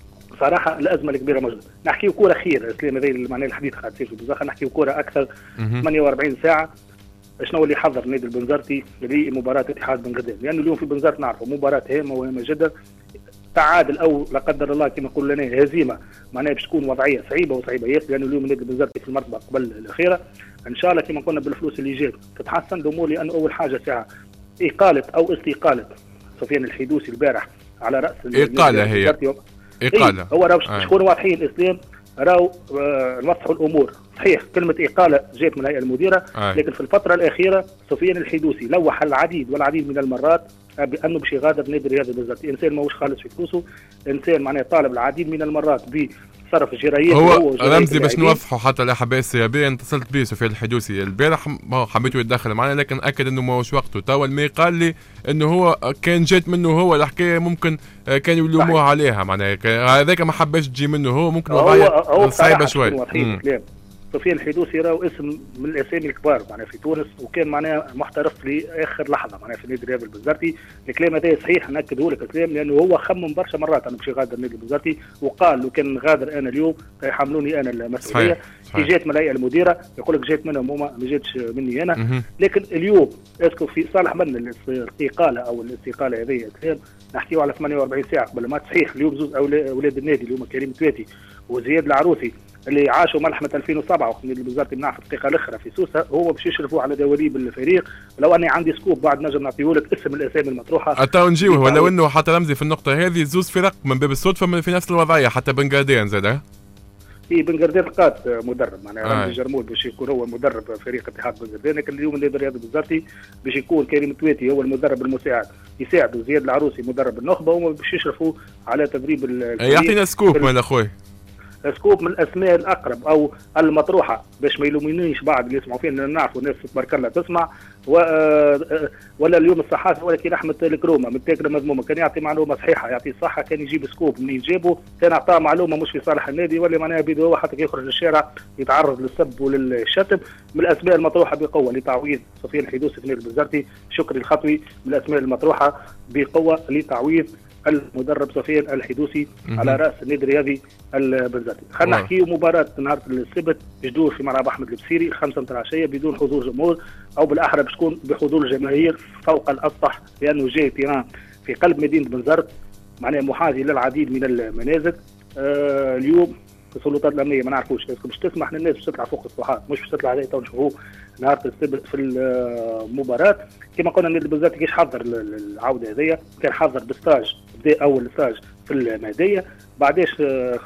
صراحه الازمه الكبيره موجوده. نحكيو كوره خير اسلام هذا معناه الحديث قاعد يصير في البنزرت. نحكيو كوره اكثر ثمانية وأربعين ساعه. شنو اللي حضر النادي البنزرتي لمباراه اتحاد بن غدير لانه اليوم في بنزرت نعرفوا مباراه هامه وهامه جدا. تعادل او لا قدر الله كما نقول لنا هزيمه معناها باش تكون وضعيه صعيبه وصعيبه ياسر لانه اليوم النادي البنزرتي في المرتبه قبل الاخيره. ان شاء الله كما قلنا بالفلوس اللي جات تتحسن الامور لانه اول حاجه ساعه اقاله او استقاله سفيان الحيدوسي البارح على راس اقاله هي اقاله. إيه هو راهو باش تكونوا واضحين اسلام راهو آه نوضحوا الامور. صحيح كلمه اقاله جات من الهيئه المديره آه. لكن في الفتره الاخيره سفيان الحيدوسي لوح العديد والعديد من المرات بانه باش يغادر النادي الرياضي البنزرتي. انسان ماهوش خالص في فلوسه، انسان معناه طالب العديد من المرات بصرف جرايات. هو رمزي باش نوضحوا حتى الاحباء السيابيه اتصلت به سفيان الحيدوسي البارح حبيته يتدخل معنا لكن اكد انه ماهوش وقته. توا المي قال لي انه هو كان جات منه هو الحكايه ممكن كان يلوموه عليها معناها هذاك ما حباش تجي منه هو ممكن وضعيه صعيبه شوي. سفيان الحيدوسي راهو اسم من الاسامي الكبار معناها في تونس وكان معناها محترف لاخر لحظه معناها في النادي الرياضي البنزرتي. الكلام هذا صحيح ناكده لك اسلام لانه هو خمم برشا مرات انه باش يغادر النادي البنزرتي وقال لو كان غادر انا اليوم يحملوني انا المسؤوليه. كي جات من الهيئه المديره يقول لك جات منهم هما ما جاتش مني انا. م- لكن اليوم اسكو في صالح من الاستقاله او الاستقاله هذه اسلام نحكيو على ثمانية وأربعين ساعه قبل ما صحيح اليوم زوز اولاد النادي اللي هما كريم تواتي وزياد العروسي اللي عاشوا ملحمه ألفين وسبعة وقت النادي البنزرتي منع في الدقيقه الاخرى في سوسه هو باش يشرفوا على دواليب الفريق. لو اني عندي سكوب بعد نجم نعطيه لك اسم الاسامي المطروحه حتى نجيوه ولو انه حتى رمزي في النقطه هذه زوز فرق من باب الصدفه في نفس الوضعيه حتى بن غاديان زاد اي بن قردان قاد مدرب معناها آه. رمزي جرمول باش يكون هو مدرب فريق اتحاد بن قردان، لكن اليوم النادي الرياضي بنزرتي باش يكون كريم تويتي هو المدرب المساعد يساعدوا زياد العروسي مدرب النخبه، وهم باش يشرفوا على تدريب الفريق. يعطينا سكوب من اخوي، سكوب من الاسماء الاقرب او المطروحه باش ما يلومونيش بعض اللي يسمعوا فينا، نعرفوا الناس تبارك الله تسمع و... ولا اليوم الصحافي ولا كي احمد الكرومه متاكده مذمومه كان يعطي معلومه صحيحه يعطي صحه، كان يجيب سكوب منين جابه، كان اعطاه معلومه مش في صالح النادي ولا معناها بيده هو حتى يخرج للشارع يتعرض للسب وللشتم. من الاسماء المطروحه بقوه لتعويض سفيان الحدوسي في نادي البنزرتي، شكري الخطوي من الاسماء المطروحه بقوه لتعويض المدرب سفيان الحدوسي على راس النادي الرياضي البنزرتي. خلينا نحكيو مباراه نهار السبت جدور في ملعب احمد البصيري خمسة متاع العشيه بدون حضور جمهور، او بالاحرى باش تكون بحضور الجماهير فوق الاسطح، لانه جاي تيران في قلب مدينه بنزرت معناها محاذي للعديد من المنازل. آه اليوم السلطات الامنيه ما نعرفوش باش تسمح للناس باش تطلع فوق السطوحات، مش باش تطلع زي تو نشوفوه نهار السبت في المباراه. كما قلنا النادي البنزرتي كيش حضر العوده هذيا، كان حضر بستاج بدا اول ستاج في الماديه، بعديش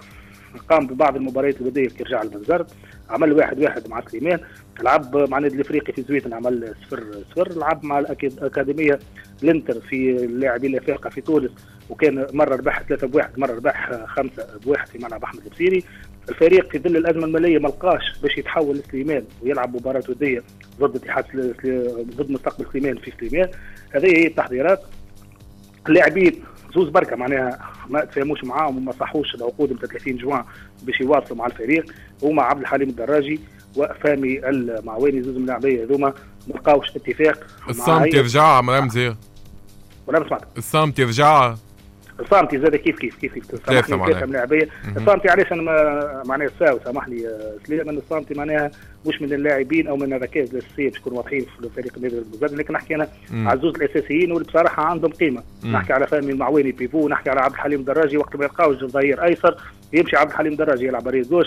قام ببعض المباريات الوديه كي رجع البنزرت، عمل واحد واحد مع سليمان، لعب مع النادي الافريقي في زويتن عمل صفر صفر، لعب مع الاكاديميه الانتر في اللاعبين الافارقه في تونس وكان مره ربح ثلاثة بواحد مره ربح خمسة بواحد في ملعب احمد البصيري. الفريق في ظل الازمه الماليه ما لقاش باش يتحول لسليمان ويلعب مباراه وديه ضد اتحاد ضد مستقبل سليمان في سليمان. هذه هي التحضيرات. اللاعبين زوز بركه معناها ما تفاهموش معاهم وما صحوش العقود نتاع ثلاثين جوان باش يواصلوا مع الفريق، هما عبد الحليم الدراجي وفامي المعواني، زوز من اللاعبين هذوما ما لقاوش اتفاق. الصامت يرجع مرمزي ولا ما سمعت الصامت يرجع الصامتي زاد كيف كيف كيف كيف ثلاثة من لاعبيه. الصامتي علاش انا ما معناها ساو سامح لي سليم ان الصامتي معناها مش من اللاعبين او من الركائز الاساسيه باش نكونوا واضحين في فريق النادي البنزرتي، لكن نحكي انا على الزوز الاساسيين واللي بصراحه عندهم قيمه. مم. نحكي على فهمي المعواني بيفو، نحكي على عبد الحليم الدراجي وقت ما يلقاوش ظهير ايسر يمشي عبد الحليم الدراجي يلعب ريس جوش،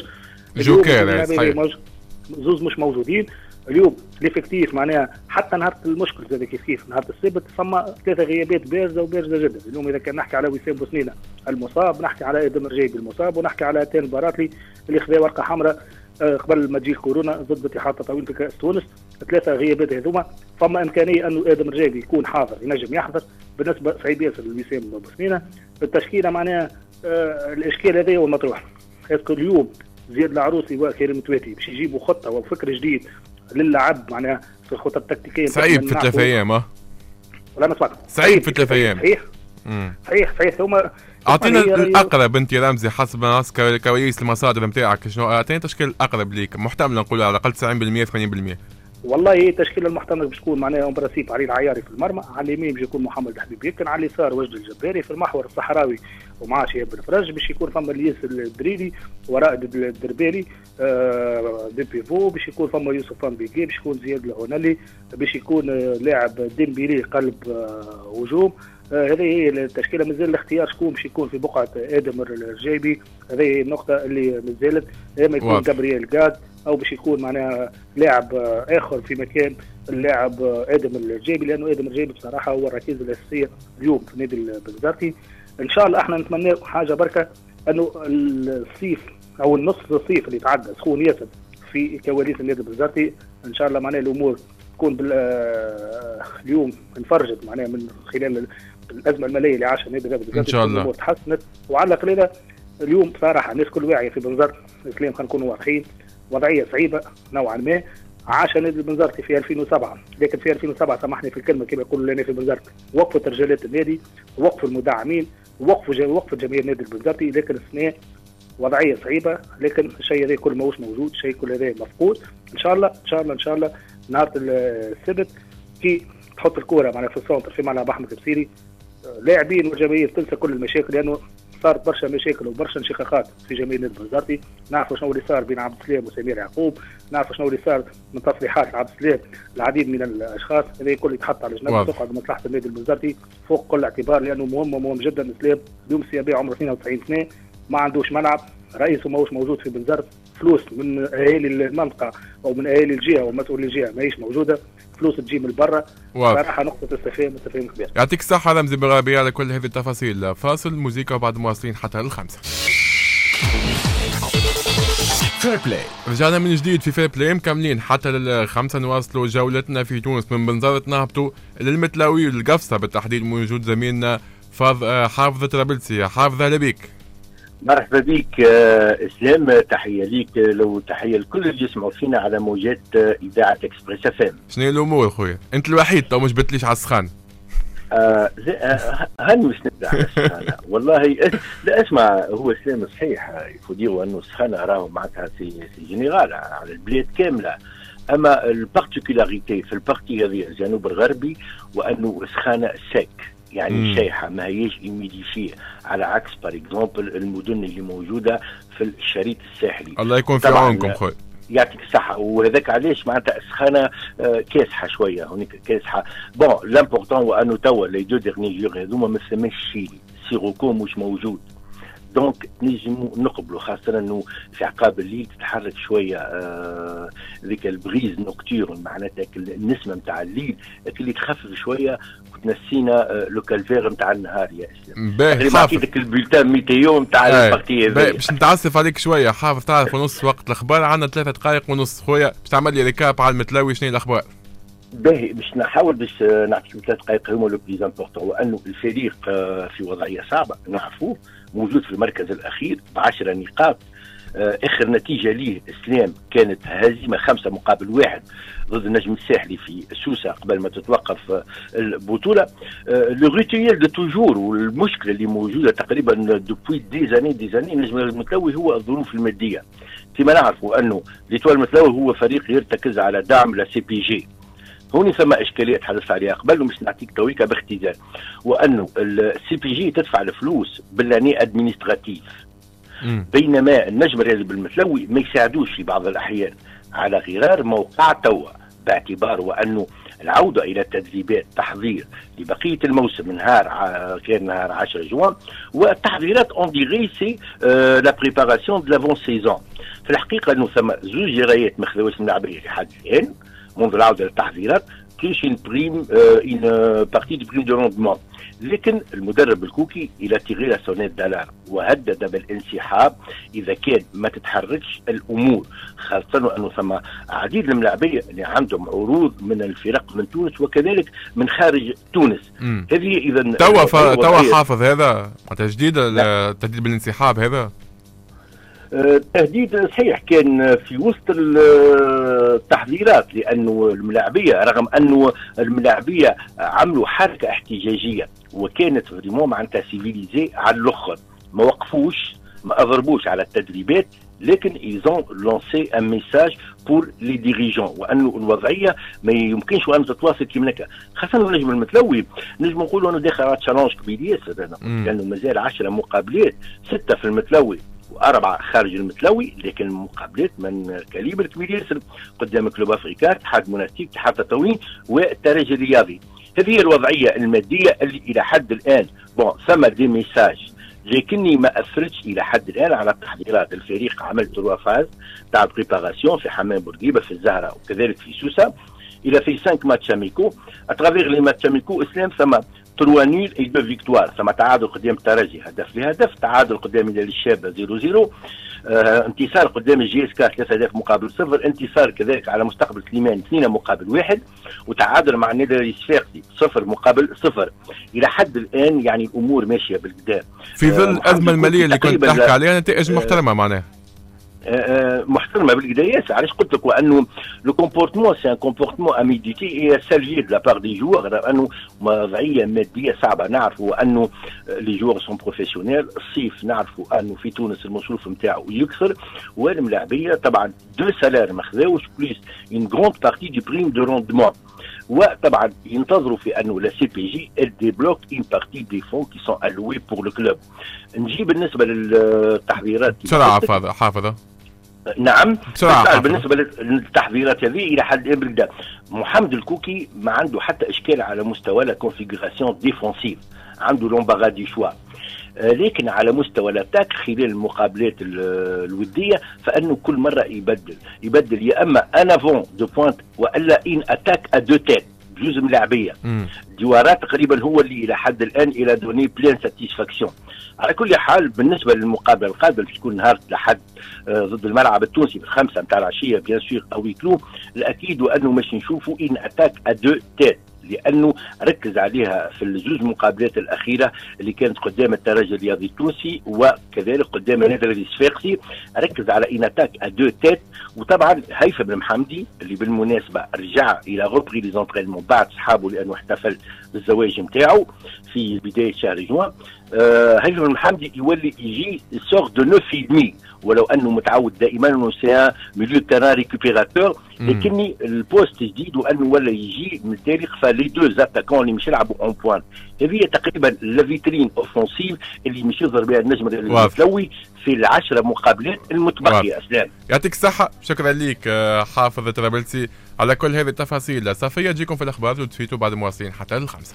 جوكر صحيح زوز مش موجودين اليوم. ليفكتيف معناها حتى نهار المشكل زاد كيف كيف نهار السبت فما ثلاثه غيابات بارزه وبارزه جدا. اليوم اذا كان نحكي على وسام بوسنينه المصاب، نحكي على ادم الرجيبي المصاب، ونحكي على تان باراتلي اللي خذا ورقه حمراء قبل ما تجي الكورونا ضد اتحاد تطاوين في كاس تونس. ثلاثه غيابات هذوما فما امكانيه انه ادم الرجيبي يكون حاضر ينجم يحضر. بالنسبه صعيب ياسر لوسام بوسنينه التشكيله معناها آه الاشكال هذا هو المطروح. اسكو اليوم زياد العروسي وكريم تويتي باش يجيبوا خطه وفكر جديد للعب معناها في الخطط التكتيكيه صعيب في ثلاث ايام اه ولا ما سمعت صعيب في ثلاث ايام صحيح صحيح صحيح. هما اعطينا الاقرب انت رمزي حسب ناس كواليس المصادر نتاعك شنو اعطينا تشكيل الاقرب ليك محتمل نقول على الاقل تسعين بالمئة ثمانين بالمئة. والله هي التشكيله المحتمله باش تكون معناها اون براسيب علي العياري في المرمى، على اليمين باش يكون محمد حبيب يكن، على اليسار وجد الجباري، في المحور الصحراوي ومعاه شهاب بن فرج، باش يكون فما الياس الدريدي وراء الدربالي آه دي بيفو، باش يكون فما يوسف فان بيكي، باش يكون زياد الهونالي، باش يكون آه لاعب ديمبيلي قلب آه هجوم. آه هذه هي التشكيله. مازال الاختيار شكون باش يكون في بقعه ادم الرجيبي، هذه هي النقطه اللي مازالت، اما يكون جابرييل جاد او باش يكون معناها لاعب اخر في مكان اللاعب ادم الرجيبي، لانه ادم الرجيبي بصراحه هو الركيزه الاساسيه اليوم في النادي البنزرتي. ان شاء الله احنا نتمنى حاجه بركه انه الصيف او النصف الصيف اللي تعدى سخون ياسر في كواليس النادي البنزرتي، ان شاء الله معناها الامور تكون بال اليوم انفرجت معناها من خلال الازمه الماليه اللي عاشها النادي البنزرتي، ان شاء الله الامور تحسنت. وعلى قليله اليوم بصراحه الناس كل واعيه في بنزرت الاسلام، خلينا نكونوا واضحين، وضعيه صعيبه نوعا ما عاش النادي البنزرتي في ألفين وسبعة، لكن في ألفين وسبعة سامحني في الكلمه كما يقولوا لنا في بنزرت وقفت رجالات النادي ووقفوا المدعمين ووقفوا وقفوا جماهير النادي البنزرتي، لكن السنه وضعيه صعيبه، لكن الشيء هذا كل ماهوش موجود، الشيء كل هذا مفقود. ان شاء الله ان شاء الله ان شاء الله نهار السبت كي تحط الكوره معنا في السونتر في ملعب احمد البصيري، لاعبين وجماهير تنسى كل المشاكل، لانه صارت برشا مشاكل وبرشا انشقاقات في جماهير النادي البنزرتي. نعرفوا شنو اللي صار بين عبد السلام وسمير يعقوب، نعرفوا شنو اللي صار من تصريحات عبد السلام العديد من الاشخاص، هذا كله يتحط على جنب وتقعد مصلحه النادي البنزرتي فوق كل اعتبار، لانه مهم مهم جدا. الاسلام اليوم السيابي عمره اثنين وتسعين سنه، ما عندوش ملعب، رئيسه ماهوش موجود في بنزرت، فلوس من اهالي المنطقه او من اهالي الجهه ومسؤول الجهه ماهيش موجوده، فلوس تجي من برا. صراحه نقطه استفهام استفهام كبير. يعطيك الصحه رمزي بغابي على كل هذه التفاصيل. فاصل موسيقى وبعد مواصلين حتى الخمسه. فير بلاي. رجعنا من جديد في فير بلاي مكملين حتى للخمسة، نواصلوا جولتنا في تونس من بنزرت نهبطوا للمتلاوي والقفصة بالتحديد. موجود زميلنا فاض حافظ طرابلسي. حافظ اهلا بك. مرحبا بك اسلام، تحيه ليك لو تحيه لكل اللي يسمعوا فينا على موجات اذاعه اكسبريس اف ام. شنو الامور خويا؟ انت الوحيد تو مش بتليش على السخان. آه هل مش نبدا على السخانه والله. لا اسمع، هو اسلام صحيح يفضيروا انه السخانه راهو معناتها في في جينيرال على البلاد كامله، اما البارتيكولاريتي في البارتي هذه الجنوب الغربي وانه السخانه ساك يعني شايحه ما هيش ايميديفيه، على عكس بار اكزومبل المدن اللي موجوده في الشريط الساحلي. الله يكون في عونكم خويا. يعطيك الصحة. وهذاك علاش معناتها السخانة آه كاسحة شوية هونيك كاسحة. بون لامبورتون هو انه توا لي دو ديرني جور هذوما ما ثماش شيء، سيروكو مش موجود، دونك نجموا نقبلوا، خاصة انه في عقاب الليل تتحرك شوية آه ذيك البريز نوكتيرن، معناتها النسمة نتاع الليل اللي تخفف شوية وتنسينا آه لو كالفير نتاع النهار يا اسلام. باهي حافظ ديك البولتان ميتيو نتاع البارتي هذه. باش نتعسف عليك شوية حافظ، تعرف ونص وقت الاخبار عندنا ثلاثة دقائق ونص خويا، باش تعمل لي ريكاب على المتلاوي شنو الاخبار؟ باهي باش نحاول باش نعطيكم ثلاث دقائق هما لو بليز امبورتون، وانه الفريق في وضعيه صعبه نعرفوه، موجود في المركز الاخير بعشرة نقاط. اخر نتيجه ليه اسلام كانت هزيمه خمسه مقابل واحد ضد النجم الساحلي في سوسه قبل ما تتوقف البطوله. لو روتيل دو توجور، والمشكله اللي موجوده تقريبا دوبوي دي زاني دي زاني النجم المتلوي هو الظروف الماديه. كما نعرفوا انه ليتوال المتلوي هو فريق يرتكز على دعم لا سي بي جي. هوني ثم اشكاليه تحدثت عليها قبل ومش نعطيك تويكا باختزال، وانه السي بي جي تدفع الفلوس باللاني ادمينستراتيف، بينما النجم الرياضي بالمتلوي ما يساعدوش في بعض الاحيان، على غرار موقع توا، باعتبار وانه العوده الى التدريبات تحضير لبقيه الموسم نهار كان نهار عشرة جوان، والتحضيرات اون ديغي سي لا بريباراسيون دو لافون سيزون. في الحقيقه انه ثم زوج جرايات ما خذوش من اللاعبين لحد الان منذ العوده للتحضيرات، كاينش ان بريم ان بارتي دو بريم دو روندمون، لكن المدرب الكوكي الى تيغي لا سونيت دالار وهدد بالانسحاب اذا كان ما تتحركش الامور، خاصه انه ثم عديد من اللاعبيه اللي عندهم عروض من الفرق من تونس وكذلك من خارج تونس. هذه اذا توا ف... توا حافظ هذا تجديد التهديد بالانسحاب هذا تهديد صحيح كان في وسط التحضيرات، لانه الملاعبيه رغم انه الملاعبيه عملوا حركه احتجاجيه وكانت فريمون معناتها سيفيليزي على الاخر، ما وقفوش ما اضربوش على التدريبات، لكن ايزون لونسي ان ميساج بور لي ديريجون، وانه الوضعيه ما يمكنش ان تتواصل كيما هكا، خاصه النجم المتلوي نجم نقولوا انه داخل على تشالنج كبير ياسر، لانه مازال عشرة مقابلات، سته في المتلوي واربعه خارج المتلوي، لكن المقابلات من كاليبر كبير ياسر قدام كلوب افريكا، اتحاد مونستيك، اتحاد تطوين والترجي الرياضي. هذه هي الوضعيه الماديه اللي الى حد الان بون ثم دي ميساج، لكني ما اثرتش الى حد الان على التحضيرات. الفريق عمل تروا فاز تاع بريباراسيون في حمام بورقيبه في الزهره وكذلك في سوسه، الى في خمسة ماتش اميكو، اترافيغ لي ماتش اميكو اسلام ثم ثلاثة نيل اي دو فيكتوار، ثم تعادل قدام الترجي هدف لهدف، تعادل قدام الهلال الشاب صفر صفر، آه، انتصار قدام الجي اس كا ثلاثة اهداف مقابل صفر، انتصار كذلك على مستقبل سليمان اثنين مقابل واحد، وتعادل مع النادي الصفاقسي صفر مقابل صفر. الى حد الان يعني الامور ماشيه بالقدام في ظل الازمه الماليه اللي كنت تحكي عليها، نتائج محترمه معناها محترمه بالقداياس. علاش قلت لك وانه لو كومبورتمون سي ان كومبورتمون اميديتي اي سالفي دو لا بار دي جوار، انه وضعيه ماديه صعبه. نعرفوا انه لي جوار سون بروفيسيونيل، الصيف نعرفوا انه في تونس المصروف نتاعو يكثر، والملاعبيه طبعا دو سالير ما خذاوش بليس اون غروند بارتي دي بريم دو روندمون، وطبعا ينتظروا في انه لا سي بي جي ال ديبلوك اون بارتي دي فون كي سون الوي بور لو كلوب. نجي بالنسبه للتحضيرات بسرعه حافظه حافظه نعم بسرعة. بالنسبه للتحضيرات هذه الى حد الان محمد الكوكي ما عنده حتى اشكال على مستوى لا كونفيغوراسيون ديفونسيف، عنده لومباغا دي شوا، لكن على مستوى الاتاك خلال المقابلات الوديه فانه كل مره يبدل يبدل يا اما ان افون دو بوينت والا ان اتاك ا دو تيت، بجوز ملاعبيه. ديوارا تقريبا هو اللي الى حد الان الى دوني بلين ساتيسفاكسيون. على كل حال بالنسبه للمقابله القادمه باش تكون نهار الاحد ضد الملعب التونسي بالخمسه نتاع العشيه بيان سور او يكلو، الاكيد وانه باش نشوفوا ان اتاك ا دو تيت، لانه ركز عليها في الزوج مقابلات الاخيره اللي كانت قدام الترجي الرياضي التونسي وكذلك قدام النادي الصفاقسي، ركز على ان اتاك ا دو تيت. وطبعا هيثم بن محمدي اللي بالمناسبه رجع الى غوبري لي زونترينمون بعد صحابه لانه احتفل بالزواج نتاعو في بدايه شهر جوان. آه هيثم بن محمدي يولي يجي سور دو نوف دمي، ولو انه متعود دائما انه سي ميليو تيران ريكوبيراتور، لكني البوست جديد وانه ولا يجي من التاريخ فلي دو زاتاكون اللي مش يلعبوا اون بوان. هذه تقريبا لافيترين اوفونسيف اللي مش يظهر بها النجم المتلوي في العشره مقابلات المتبقيه. اسلام يعطيك الصحه، شكرا ليك حافظ طرابلسي على كل هذه التفاصيل. صفيه تجيكم في الاخبار وتفيتوا بعد مواصلين حتى الخمسه.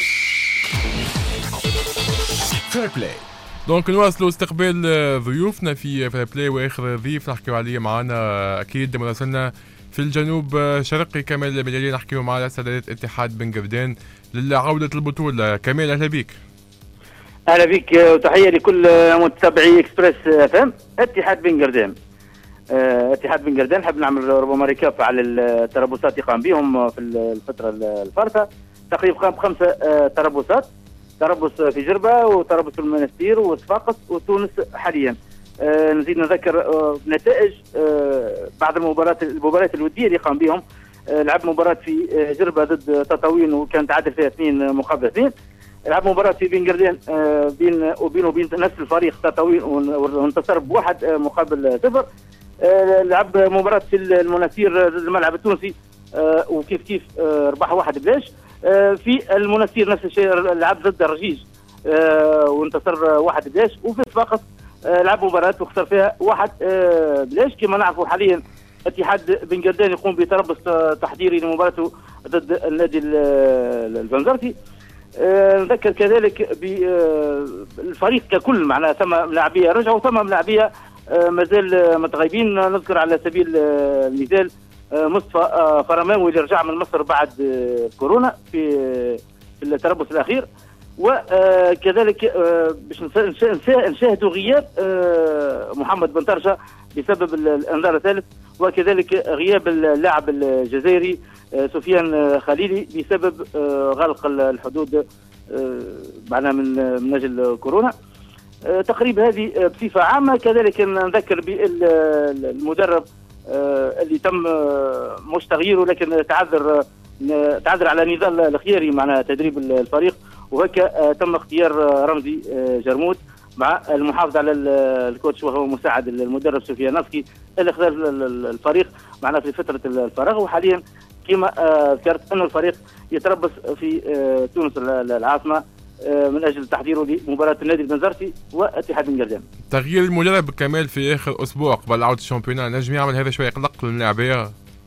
فير بلاي. دونك نواصلوا استقبال ضيوفنا في فير بلاي، واخر ضيف نحكيو عليه معنا اكيد مراسلنا في الجنوب الشرقي كمال المليلي، نحكيو معاه على استعدادات اتحاد بن قردان لعودة البطولة. كمال اهلا بك. اهلا بك وتحية لكل متابعي اكسبريس اف ام. اتحاد بن قردان اتحاد بن قردان نحب نعمل ربما ريكاب على التربصات اللي قام بهم في الفترة الفارطة. تقريبا قام بخمسة تربصات، تربص في جربة وتربص في المنستير وصفاقس وتونس حاليا. آه نزيد نذكر آه نتائج آه بعض المباريات المباريات الوديه اللي قام بهم. آه لعب مباراه في آه جربه ضد تطاوين وكان تعادل فيها اثنين مقابل اثنين. لعب مباراه في بن قردان آه بين وبين وبين نفس الفريق تطاوين وانتصر بواحد آه مقابل صفر. آه لعب مباراه في المنستير الملعب التونسي آه وكيف كيف آه ربح واحد بلاش. آه في المنستير نفس الشيء لعب ضد الرجيج آه وانتصر واحد بلاش. وفي صفاقس آه لعب مباراة وخسر فيها واحد آه بلاش. كما نعرفوا حاليا اتحاد بن قردان يقوم بتربص تحضيري لمباراته ضد النادي البنزرتي. آه نذكر كذلك بالفريق ككل، معناها ثم لاعبيه رجعوا ثم لاعبيه آه مازال متغيبين. نذكر على سبيل آه المثال آه مصطفى آه فرماوي اللي رجع من مصر بعد آه كورونا في, في التربص الاخير. وكذلك باش نشاهدوا غياب محمد بن طرشه بسبب الانذار الثالث، وكذلك غياب اللاعب الجزائري سفيان خليلي بسبب غلق الحدود معنا من من اجل كورونا. تقريب هذه بصفه عامه. كذلك نذكر بالمدرب اللي تم مش تغييره لكن تعذر تعذر على نضال الخياري مع تدريب الفريق، وهكا تم اختيار رمزي جرموت مع المحافظة على الكوتش وهو مساعد المدرب سفيان نصكي اللي خلال الفريق معنا في فترة الفراغ. وحاليا كما ذكرت أنه الفريق يتربص في تونس العاصمة من أجل تحضيره لمباراة النادي البنزرتي واتحاد بن قردان. تغيير المدرب كمال في آخر أسبوع قبل عودة الشامبيونات نجم يعمل هذا شوية قلق للاعبية؟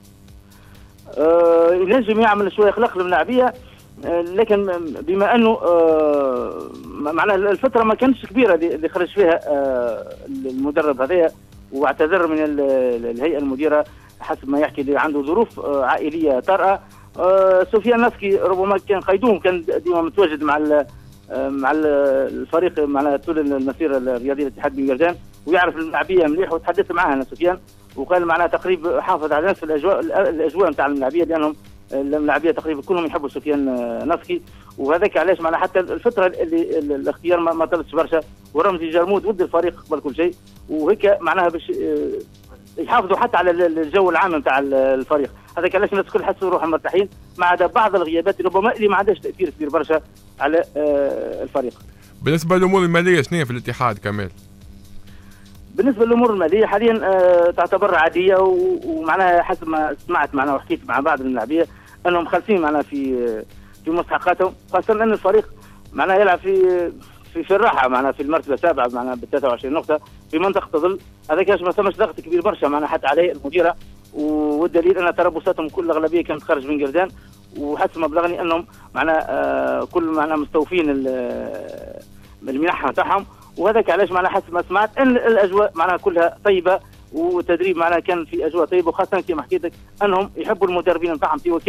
أه نجم يعمل شوية قلق للاعبية، لكن بما انه آه معناها الفتره ما كانتش كبيره اللي خرج فيها آه المدرب هذايا واعتذر من الهيئه المديره حسب ما يحكي اللي عنده ظروف آه عائليه طارئه. آه سفيان نصكي ربما كان قيدوم، كان ديما متواجد مع مع الفريق معناها طول المسيره الرياضيه لاتحاد بن قردان ويعرف اللاعبيه مليح، وتحدثت معها انا سفيان وقال معناها تقريبا حافظ على نفس الاجواء الاجواء نتاع اللاعبيه لانهم اللاعبيه تقريبا كلهم يحبوا سفيان نصكي. وهذاك علاش معناها حتى الفتره اللي الاختيار ما طلبش برشا ورمزي جرمود ود الفريق قبل كل شيء، وهيك معناها باش يحافظوا حتى على الجو العام نتاع الفريق. هذاك علاش الناس الكل حسوا روحهم مرتاحين ما عدا بعض الغيابات ربما اللي ما عندهاش تاثير كبير برشا على الفريق. بالنسبه للامور الماليه شنو في الاتحاد كمال؟ بالنسبه للامور الماليه حاليا آه تعتبر عاديه، ومعناها حسب ما سمعت معناها وحكيت مع بعض من اللاعبيه انهم خالصين معناها في في مستحقاتهم، خاصه ان الفريق معناها يلعب في في, في الراحه معناها في المرتبه السابعه معناها ب ثلاثة وعشرين نقطه في منطقه الظل. هذاك ما ثمش ضغط كبير برشا معناها حتى عليه المديره، والدليل ان تربصاتهم كل الاغلبيه كانت خارج من قردان، وحسب ما بلغني انهم معناها آه كل معناها مستوفين المنحه تاعهم. وهذاك علاش معناها حسب ما سمعت ان الاجواء معناها كلها طيبه، والتدريب معناها كان في اجواء طيبه، وخاصه كما حكيت لك انهم يحبوا المدربين نتاعهم سواء كان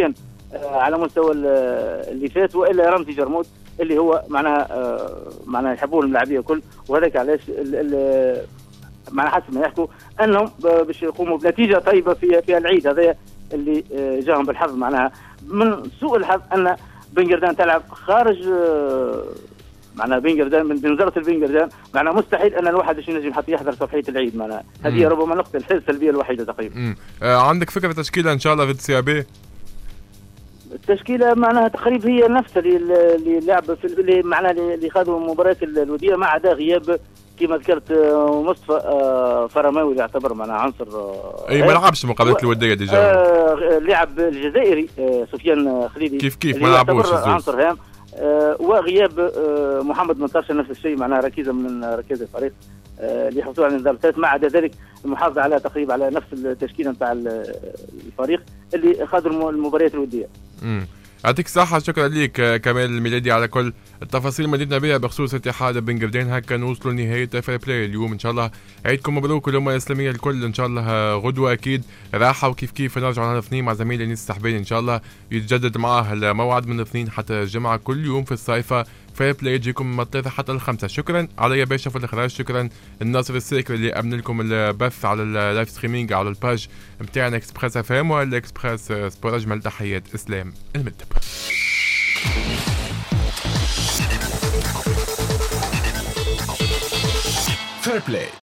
على مستوى اللي فات، والا رمزي جرموت اللي هو معناها معناها يحبون اللاعبيه الكل، وهذاك علاش معناها حسب ما يحكوا انهم باش يقوموا بنتيجه طيبه في في العيد هذا اللي جاهم بالحظ. معناها من سوء الحظ ان بنجردان تلعب خارج معناها بنجردان من بنزرة البنجردان، معناها مستحيل ان الواحد باش ينجم حتى يحضر صباحيه العيد. معناها هذه ربما النقطه السلبيه الوحيده تقريبا. آه عندك فكره تشكيله ان شاء الله في السي بي؟ التشكيله معناها تقريبا هي نفس اللي اللي لعب في اللي معناها اللي خاضوا المباراه الوديه، ما عدا غياب كما ذكرت مصطفى فرماوي اللي يعتبر معناها عنصر اي ما لعبش مقابله الوديه ديجا. آه لعب الجزائري آه سفيان خليلي كيف كيف ما لعبوش عنصر هام. آه وغياب آه محمد منتصر نفس الشيء، معناها ركيزه من ركائز الفريق آه اللي حصلوا على الانذارات. ما عدا ذلك المحافظه على تقريبا على نفس التشكيله نتاع الفريق اللي خاضوا المباريات الوديه. امم يعطيك الصحة، شكرا ليك كمال الميلادي على كل التفاصيل اللي مدينا بها بخصوص اتحاد بنجردان. هكا نوصلوا لنهاية فير بلاي اليوم. ان شاء الله عيدكم مبروك والأمة الإسلامية الكل. ان شاء الله غدوة أكيد راحة، وكيف كيف نرجع على الاثنين مع زميلي انيس السحباني ان شاء الله يتجدد معاه الموعد من الاثنين حتى الجمعة كل يوم في الصيفة. فير بلاي يجيكم من الثلاثة حتى الخمسة. شكرا علي باشا في الإخراج، شكرا الناصر الساكر اللي أمن لكم البث على اللايف ستريمينج على الباج متاعنا اكسبريس اف ام والاكسبريس سبور. أجمل تحيات إسلام المدب. Fair play.